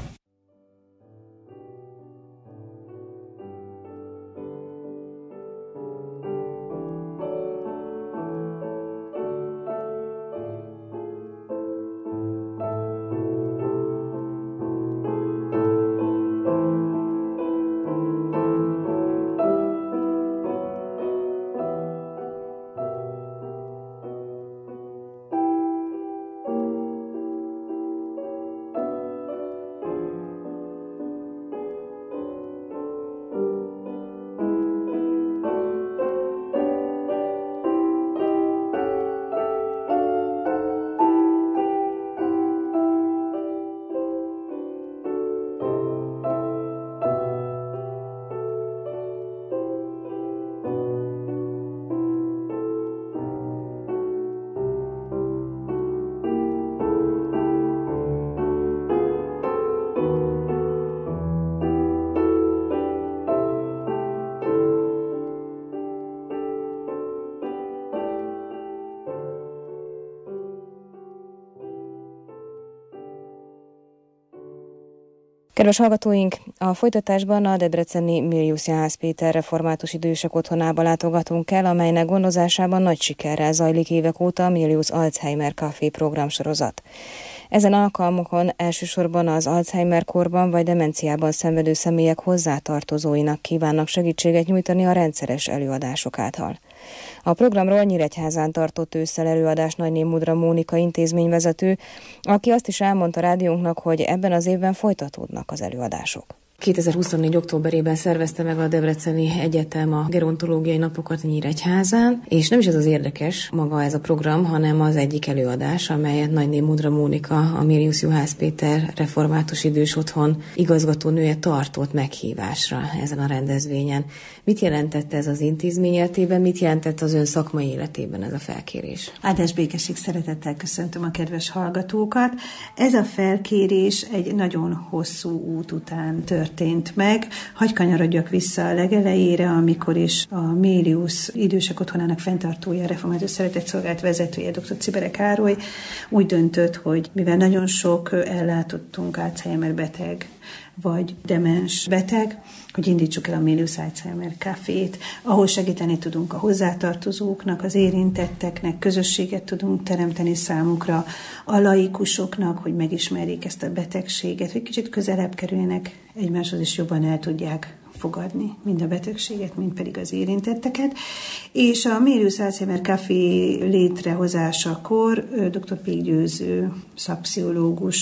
Kedves hallgatóink, a folytatásban a debreceni Milius Juhász Péter Református Idősek Otthonába látogatunk el, amelynek gondozásában nagy sikerrel zajlik évek óta a Milius Alzheimer Café programsorozat. Ezen alkalmokon elsősorban az Alzheimer-korban vagy demenciában szenvedő személyek hozzátartozóinak kívánnak segítséget nyújtani a rendszeres előadások által. A programról Nyíregyházán tartott ősszel előadás Nagyné Mudra Mónika intézményvezető, aki azt is elmondta rádiónknak, hogy ebben az évben folytatódnak az előadások. kétezer-huszonnégy. októberében szervezte meg a Debreceni Egyetem a gerontológiai napokat Nyíregyházán, és nem is ez az érdekes maga ez a program, hanem az egyik előadás, amelyet Nagyné Mudra Mónika, a Milius Juhász Péter Református Idős Otthon igazgatónője tartott meghívásra ezen a rendezvényen. Mit jelentett ez az intézmény életében, mit jelentett az ön szakmai életében ez a felkérés? Áldás békesség, szeretettel köszöntöm a kedves hallgatókat. Ez a felkérés egy nagyon hosszú út után történt meg. Hagy kanyarodjak vissza a legelejére, amikor is a Milius Idősek Otthonának fenntartója, Református Szeretetszolgálat vezetője, dr. Cibere Károly úgy döntött, hogy mivel nagyon sok ellátottunk Alzheimer beteg, vagy demens beteg, hogy indítsuk el a Milius Alzheimer Cafét, ahol segíteni tudunk a hozzátartozóknak, az érintetteknek, közösséget tudunk teremteni számukra, a laikusoknak, hogy megismerjék ezt a betegséget, hogy kicsit közelebb kerüljenek egymáshoz, és jobban el tudják fogadni mind a betegséget, mind pedig az érintetteket. És a Milius Alzheimer Café létrehozásakor dr. Pék Győző szakpszichológus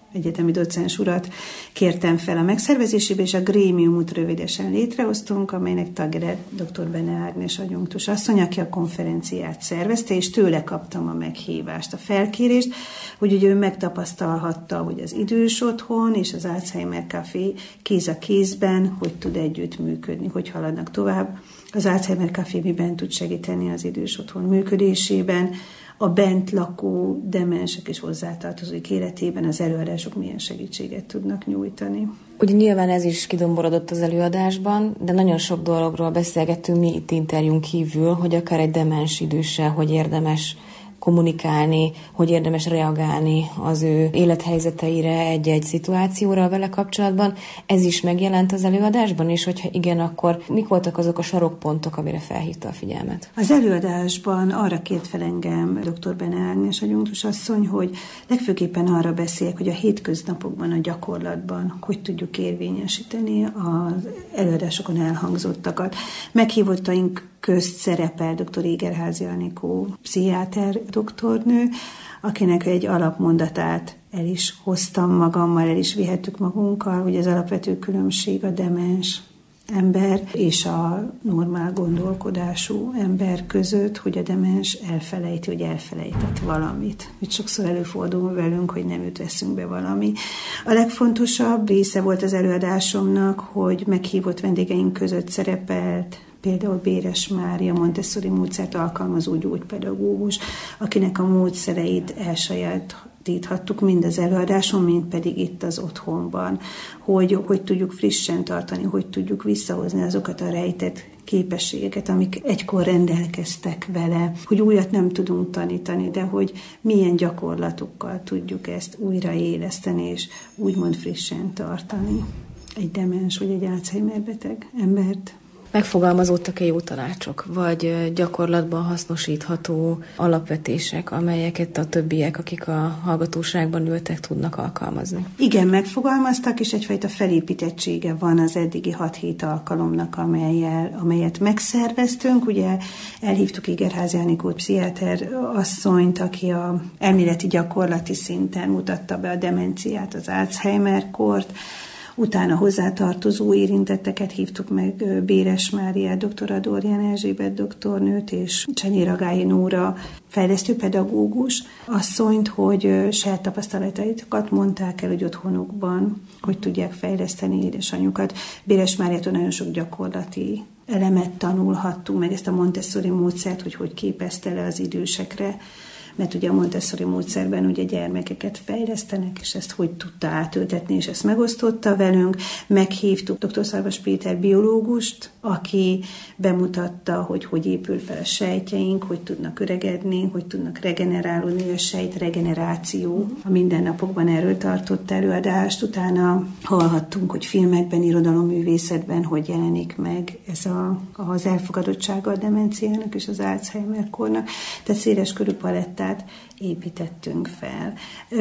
egyetemi docens urat kértem fel a megszervezésébe, és a grémiumot rövidesen létrehoztunk, amelynek tagja dr. Bene Ágnes adjunktus asszony, aki a konferenciát szervezte, és tőle kaptam a meghívást, a felkérést, hogy ugye ő megtapasztalhatta, hogy az idős otthon és az Alzheimer Café kéz a kézben, hogy tud együtt működni, hogy haladnak tovább. Az Alzheimer Café miben tud segíteni az idős otthon működésében, a bent lakó demensek és hozzátartozóik életében az előadások milyen segítséget tudnak nyújtani. Ugye nyilván ez is kidomborodott az előadásban, de nagyon sok dologról beszélgettünk mi itt interjún kívül, hogy akár egy demens időssel, hogy érdemes kommunikálni, hogy érdemes reagálni az ő élethelyzeteire, egy-egy szituációra vele kapcsolatban. Ez is megjelent az előadásban, és hogyha igen, akkor mik voltak azok a sarokpontok, amire felhívta a figyelmet? Az előadásban arra kért fel engem dr. Bene Ágnes adjunktus asszony, hogy legfőképpen arra beszéljek, hogy a hétköznapokban, a gyakorlatban hogy tudjuk érvényesíteni az előadásokon elhangzottakat. Meghívottaink közt szerepel dr. Égerházy Anikó, pszichiáter doktornő, akinek egy alapmondatát el is hoztam magammal, el is vihettük magunkkal, hogy az alapvető különbség a demens ember és a normál gondolkodású ember között, hogy a demens elfelejti, hogy elfelejtett valamit. Úgy sokszor előfordul velünk, hogy nem jut eszünkbe valami. A legfontosabb része volt az előadásomnak, hogy meghívott vendégeink között szerepelt például Béres Mária, Montessori módszert alkalmazó gyógypedagógus, akinek a módszereit elsajátíthattuk mind az előadáson, mind pedig itt az otthonban, hogy, hogy tudjuk frissen tartani, hogy tudjuk visszahozni azokat a rejtett képességeket, amik egykor rendelkeztek vele, hogy újat nem tudunk tanítani, de hogy milyen gyakorlatokkal tudjuk ezt újraéleszteni, és úgymond frissen tartani egy demens vagy egy Alzheimer beteg embert. Megfogalmazódtak-e jó tanácsok, vagy gyakorlatban hasznosítható alapvetések, amelyeket a többiek, akik a hallgatóságban ültek, tudnak alkalmazni? Igen, megfogalmaztak, és egyfajta felépítettsége van az eddigi hat-hét alkalomnak, amelyel, amelyet megszerveztünk. Ugye elhívtuk Égerházy Anikót, pszichiáter asszonyt, aki a elméleti gyakorlati szinten mutatta be a demenciát, az Alzheimer-kort. Utána hozzátartozó érintetteket hívtuk meg, Béres Máriát, dr. Adorján Erzsébet doktornőt és Csenyi Ragályi Nóra fejlesztőpedagógus asszonyt, hogy saját tapasztalataitokat mondták el, hogy otthonukban, hogy tudják fejleszteni édesanyjukat. Béres Máriától nagyon sok gyakorlati elemet tanulhattunk, meg ezt a Montessori módszert, hogy hogy képezte le az idősekre, mert ugye a Montessori módszerben ugye gyermekeket fejlesztenek, és ezt hogy tudta átültetni, és ezt megosztotta velünk. Meghívtuk dr. Szarvas Péter biológust, aki bemutatta, hogy hogy épül fel a sejtjeink, hogy tudnak öregedni, hogy tudnak regenerálódni, a sejt regeneráció. A mindennapokban erről tartott előadást, utána hallhattunk, hogy filmekben, irodalomművészetben hogy jelenik meg ez a, az elfogadottsága a demenciának és az Alzheimer-kornak. Tehát széles körű palettát építettünk fel.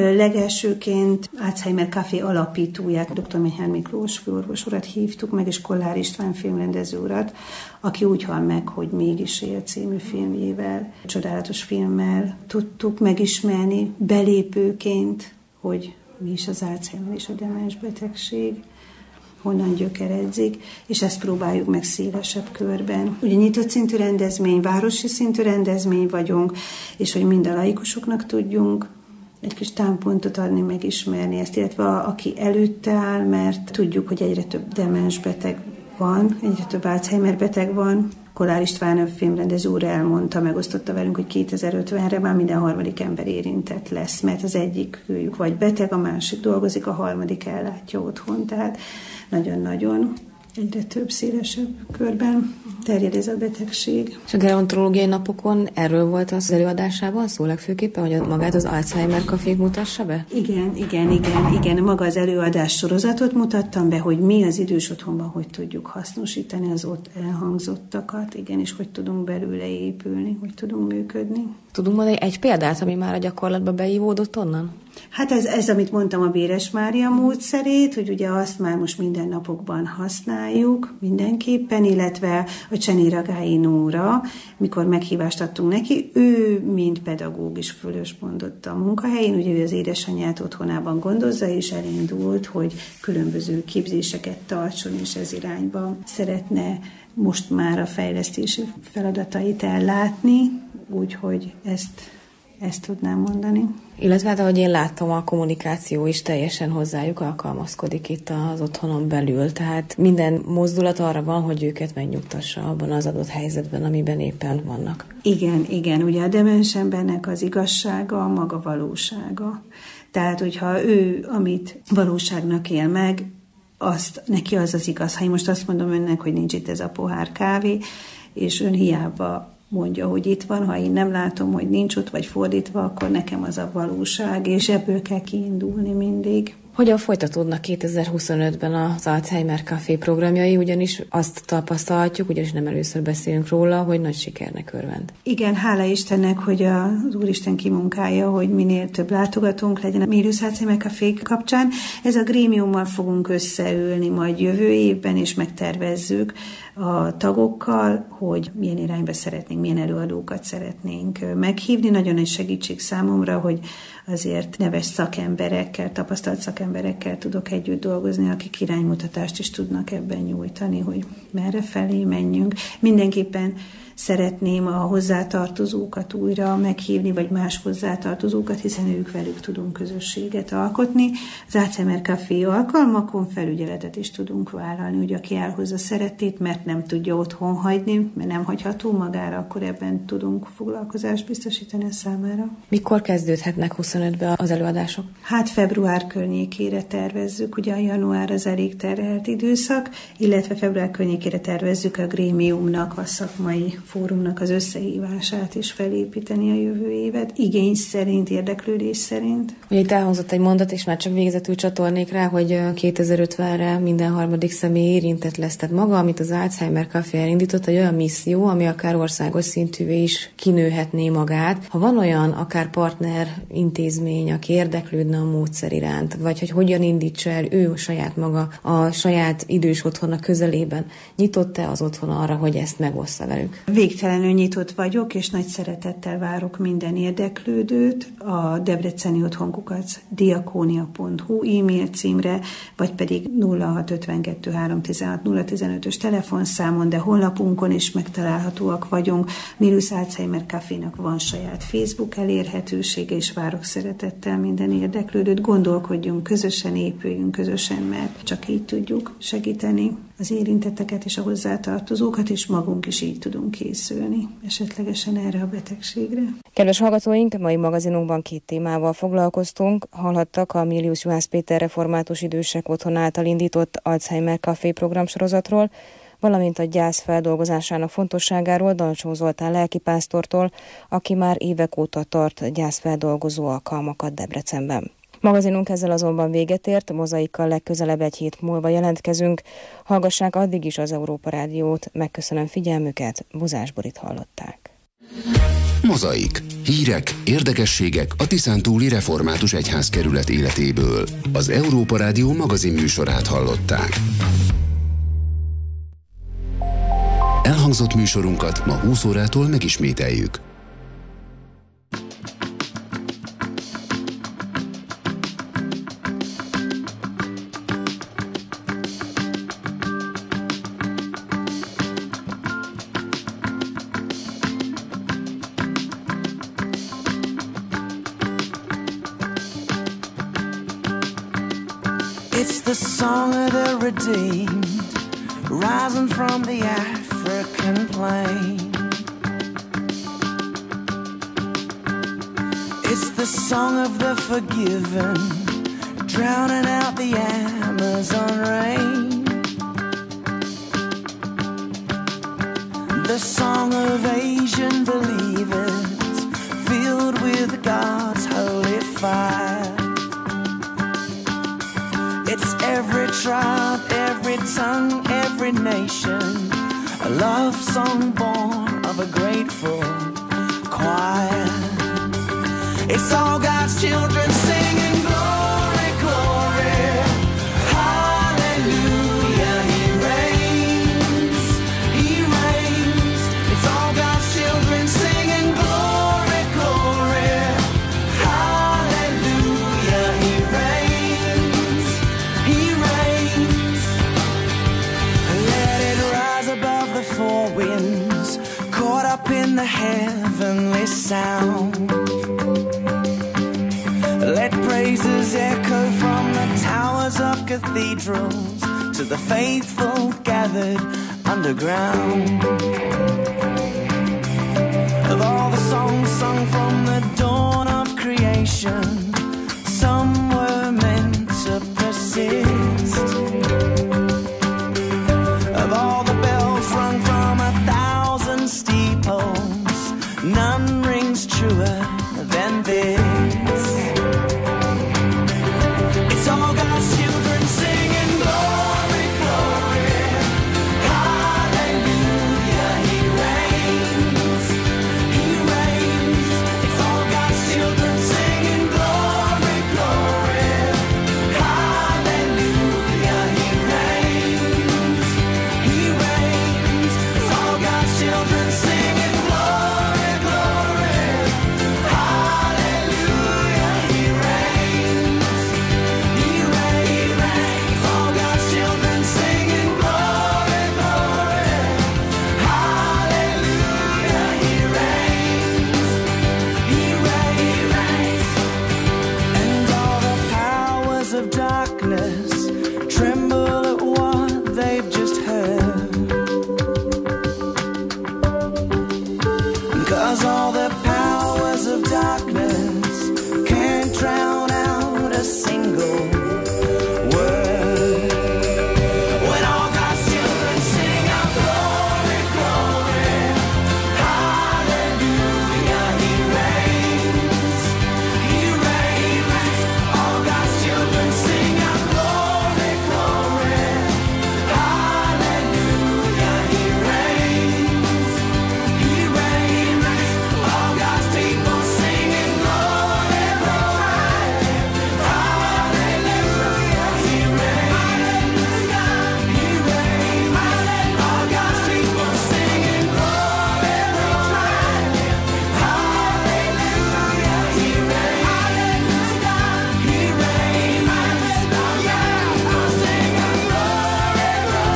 Legelsőként Alzheimer Café alapítóját, dr. Menyhán Miklós főorvos urat hívtuk meg, és Kollár István filmrendező urat, aki úgy hal meg, hogy Mégis él című filmjével, csodálatos filmmel tudtuk megismerni belépőként, hogy mi is az Alzheimer és a demens betegség, honnan gyökeredzik, és ezt próbáljuk meg szélesebb körben. Ugye nyitott szintű rendezmény, városi szintű rendezmény vagyunk, és hogy mind a laikusoknak tudjunk egy kis támpontot adni, megismerni ezt, illetve a, aki előtte áll, mert tudjuk, hogy egyre több demens beteg van, egyre több Alzheimer beteg van. Kollár István filmrendező úr elmondta, megosztotta velünk, hogy kétezer-ötvenre már minden harmadik ember érintett lesz, mert az egyik őjük vagy beteg, a másik dolgozik, a harmadik ellátja otthon, tehát nagyon-nagyon egyre több, szélesebb körben terjed ez a betegség. És a gerontológiai napokon erről volt az előadásában szó legfőképpen, hogy magát az Alzheimer Cafét mutassa be? Igen, igen, igen, igen. Maga az előadás sorozatot mutattam be, hogy mi az idős otthonban, hogy tudjuk hasznosítani az ott elhangzottakat, igen, és hogy tudunk belőle épülni, hogy tudunk működni. Tudunk mondani egy példát, ami már a gyakorlatba beívódott onnan? Hát ez, ez, amit mondtam, a Béres Mária módszerét, hogy ugye azt már most mindennapokban használjuk mindenképpen, illetve a Cseni Ragályi Nóra, mikor meghívást adtunk neki, ő mint pedagógus fölös mondott a munkahelyén, ugye ő az édesanyját otthonában gondozza, és elindult, hogy különböző képzéseket tartson, és ez irányba szeretne most már a fejlesztési feladatait ellátni, úgyhogy ezt, ezt tudnám mondani. Illetve hát, ahogy én láttam, a kommunikáció is teljesen hozzájuk alkalmazkodik itt az otthonon belül, tehát minden mozdulat arra van, hogy őket megnyugtassa abban az adott helyzetben, amiben éppen vannak. Igen, igen, ugye a demens embernek az igazsága a maga valósága. Tehát, hogyha ő, amit valóságnak él meg, azt, neki az az igaz. Ha én most azt mondom önnek, hogy nincs itt ez a pohár kávé, és ön hiába mondja, hogy itt van, ha én nem látom, hogy nincs ott, vagy fordítva, akkor nekem az a valóság, és ebből kell kiindulni mindig. Hogyan folytatódnak kétezer-huszonötben az Alzheimer Café programjai, ugyanis azt tapasztalhatjuk, ugyanis nem először beszélünk róla, hogy nagy sikernek örvend. Igen, hála Istennek, hogy az Úristen kimunkálja, hogy minél több látogatónk legyen a Milius Alzheimer Café kapcsán. Ez a grémiummal fogunk összeülni majd jövő évben, és megtervezzük a tagokkal, hogy milyen irányba szeretnénk, milyen előadókat szeretnénk meghívni. Nagyon nagy segítség számomra, hogy azért neves szakemberekkel, tapasztalt szakemberekkel tudok együtt dolgozni, akik iránymutatást is tudnak ebben nyújtani, hogy merre felé menjünk. Mindenképpen szeretném a hozzátartozókat újra meghívni, vagy más hozzátartozókat, hiszen ők velük tudunk közösséget alkotni. Az Alzheimer Café alkalmakon felügyeletet is tudunk vállalni, hogy aki elhozza szeretét, mert nem tudja otthon hagyni, mert nem hagyható magára, akkor ebben tudunk foglalkozást biztosítani a számára. Mikor kezdődhetnek huszonötben az előadások? Hát február környékére tervezzük, ugye a január az elég terhelt időszak, illetve február környékére tervezzük a grémiumnak, a szakmai fórumnak az összehívását is felépíteni a jövő évet, igény szerint, érdeklődés szerint. Ugye itt elhangzott egy mondat, és már csak végezetül csatolnék rá, hogy kétezer-ötvenre minden harmadik személy érintett lesz. Tehát maga, amit az Alzheimer Café elindított, egy olyan misszió, ami akár országos szintűvé is kinőhetné magát. Ha van olyan akár partner intézmény, aki érdeklődne a módszer iránt, vagy hogy hogyan indítsa el ő saját maga a saját idős otthona közelében, nyitott-e az otthon arra, hogy ezt megossza velük? Végtelenül nyitott vagyok, és nagy szeretettel várok minden érdeklődőt a debreceni otthonkukac diakónia pont hu e-mail címre, vagy pedig nulla hat ötvenkettő háromszáztizenhat nulla tizenötös telefonszámon, de honlapunkon is megtalálhatóak vagyunk. Milius Alzheimer Cafénak van saját Facebook elérhetősége, és várok szeretettel minden érdeklődőt. Gondolkodjunk, közösen épüljünk, közösen, mert csak így tudjuk segíteni az érintetteket és a hozzátartozókat, és magunk is így tudunk készülni esetlegesen erre a betegségre. Kedves hallgatóink, mai magazinunkban két témával foglalkoztunk. Hallhattak a Milius Juhász Péter Református Idősek Otthon által indított Alzheimer Café programsorozatról, valamint a gyász feldolgozásának fontosságáról Dancsó Zoltán lelkipásztortól, aki már évek óta tart gyászfeldolgozó alkalmakat Debrecenben. Magazinunk ezzel azonban véget ért, Mozaikkal legközelebb egy hét múlva jelentkezünk. Hallgassák addig is az Európa Rádiót, megköszönöm figyelmüket, Buzás Borit hallották. Mozaik. Hírek, érdekességek a Tiszántúli Református Egyházkerület életéből. Az Európa Rádió magazin műsorát hallották. Elhangzott műsorunkat ma húsz órától megismételjük. It's the song of the redeemed, rising from the African plain. It's the song of the forgiven, drowning out the Amazon rain. The song of Asian believers, filled with God's holy fire. It's every tribe, every tongue, every nation, a love song born of a grateful choir. It's all God's children singing. up in the heavenly sound. Let praises echo from the towers of cathedrals to the faithful gathered underground. Of all the songs sung from the dawn of creation, some were meant to persist. Of all the bells rung from a thousand steeples, none rings truer than this. It's all God's children singing glory, glory, hallelujah, He reigns, He reigns. It's all God's children singing glory, glory, hallelujah, He reigns, He reigns. It's all God's children singing glory, glory, hallelujah, He reigns, He reigns. All God's children singing glory, glory, hallelujah, He reigns, He reigns. And all the powers of darkness tremble at what they've just heard. 'Cause all the powers of darkness can't drown out a single word. When all God's children sing out glory, glory, hallelujah, He reigns, He reigns. All God's children sing out glory, glory, hallelujah, He reigns, He reigns. All God's people singing glory, glory, hallelujah, He reigns, He reigns. All God's people singing glory, glory, hallelujah, He reigns, He reigns. All God's people singing glory,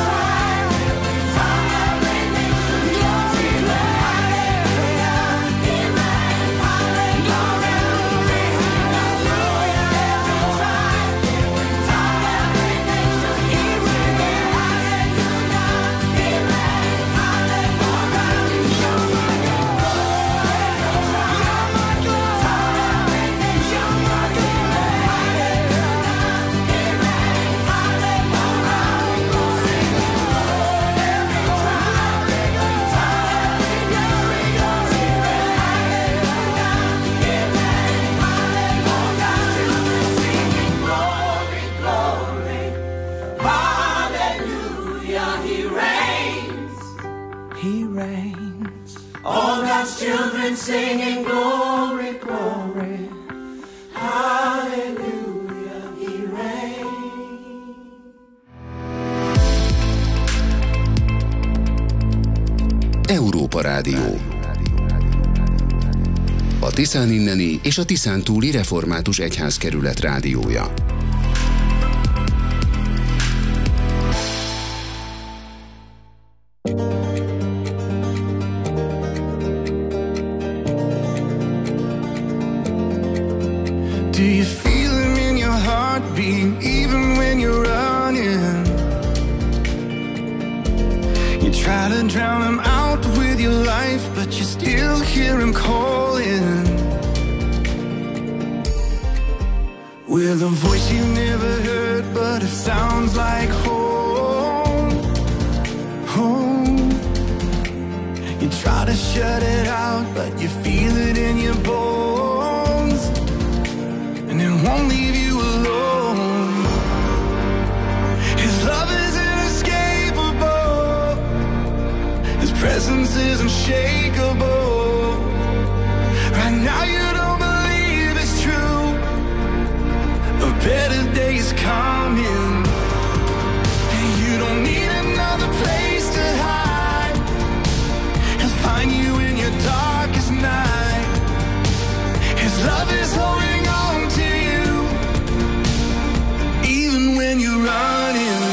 He reigns. All God's children singing glory, glory, hallelujah, He reigns. Európa Rádió. A Tiszán inneni és a Tiszán túli református egyházkerület rádiója. Do you feel him in your heartbeat, even when you're running? You try to drown him out with your life, but you still hear him calling. With a voice you never heard, but it sounds like home, home. You try to shut it out, but you feel it in your bones, and it won't leave you alone. His love is inescapable, His presence is unshakable. Right now you don't believe it's true. A better day is coming, and you don't need another place to hide. He'll find you in your darkest night. His love is holding on to you, even when you're running.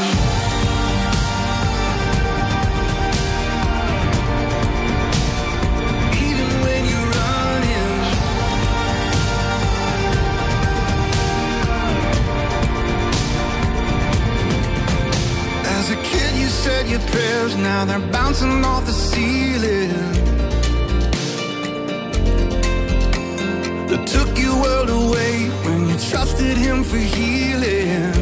now they're bouncing off the ceiling. That took your world away when you trusted him for healing.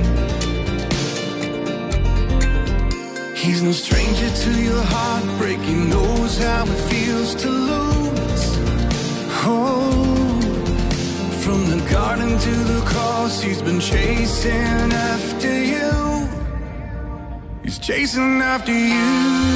He's no stranger to your heartbreak. He knows how it feels to lose. Oh, from the garden to the cross, he's been chasing after you. He's chasing after you.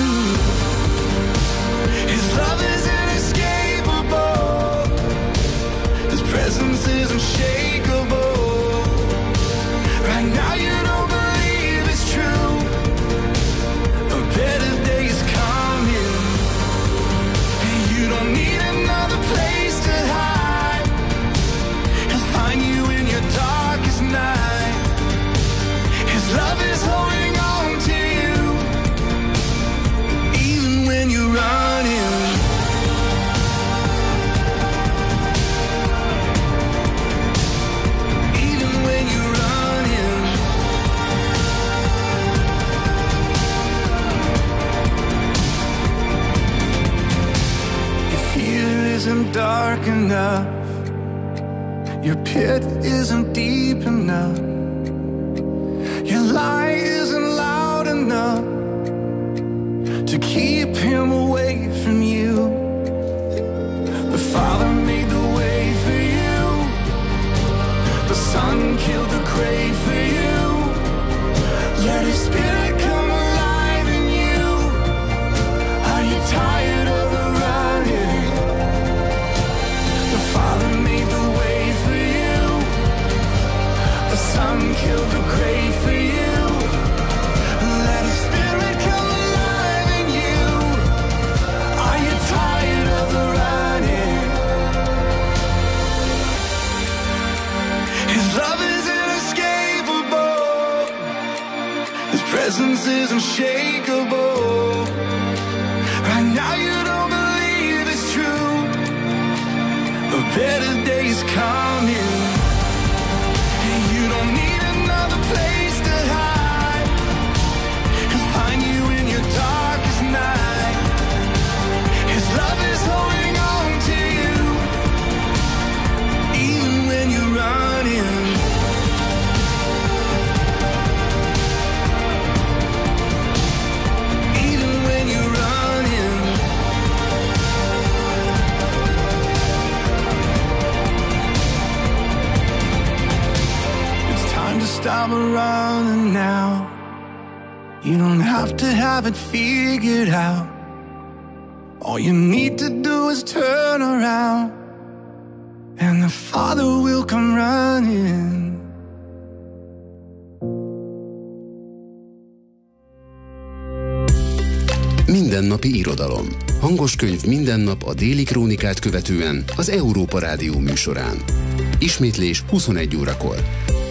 His love is inescapable. His presence is unshakable. Right now you don't believe it's true. A better day is coming, and you don't need another place to hide. He'll find you in your darkest night. His love is holding on to you, even when you're running. Even when you're running. Your fear isn't dark enough. Your pit isn't deep enough. Your lie isn't loud enough to keep him away from you. The Father made the way for you. The Son killed the grave for you. Let His Spirit come alive in you. Are you tired of the running? The Father made the way for you. The Son killed the grave for you. Let His Spirit come alive in you. Are you tired of the running? His love is inescapable. His presence is unshakable. Right now you don't believe it's true. A better day is coming, and you don't need another place to hide. He'll find you in your darkest night. His love is holding on to you, even when you're running. Even when you're running. It's time to stop running now. You don't have to have it figured out. All you need to do is turn around, and the Father will come running. Mindennapi irodalom. Hangos könyv minden nap a Déli Krónikát követően az Európa Rádió műsorán. Ismétlés huszonegy órakor.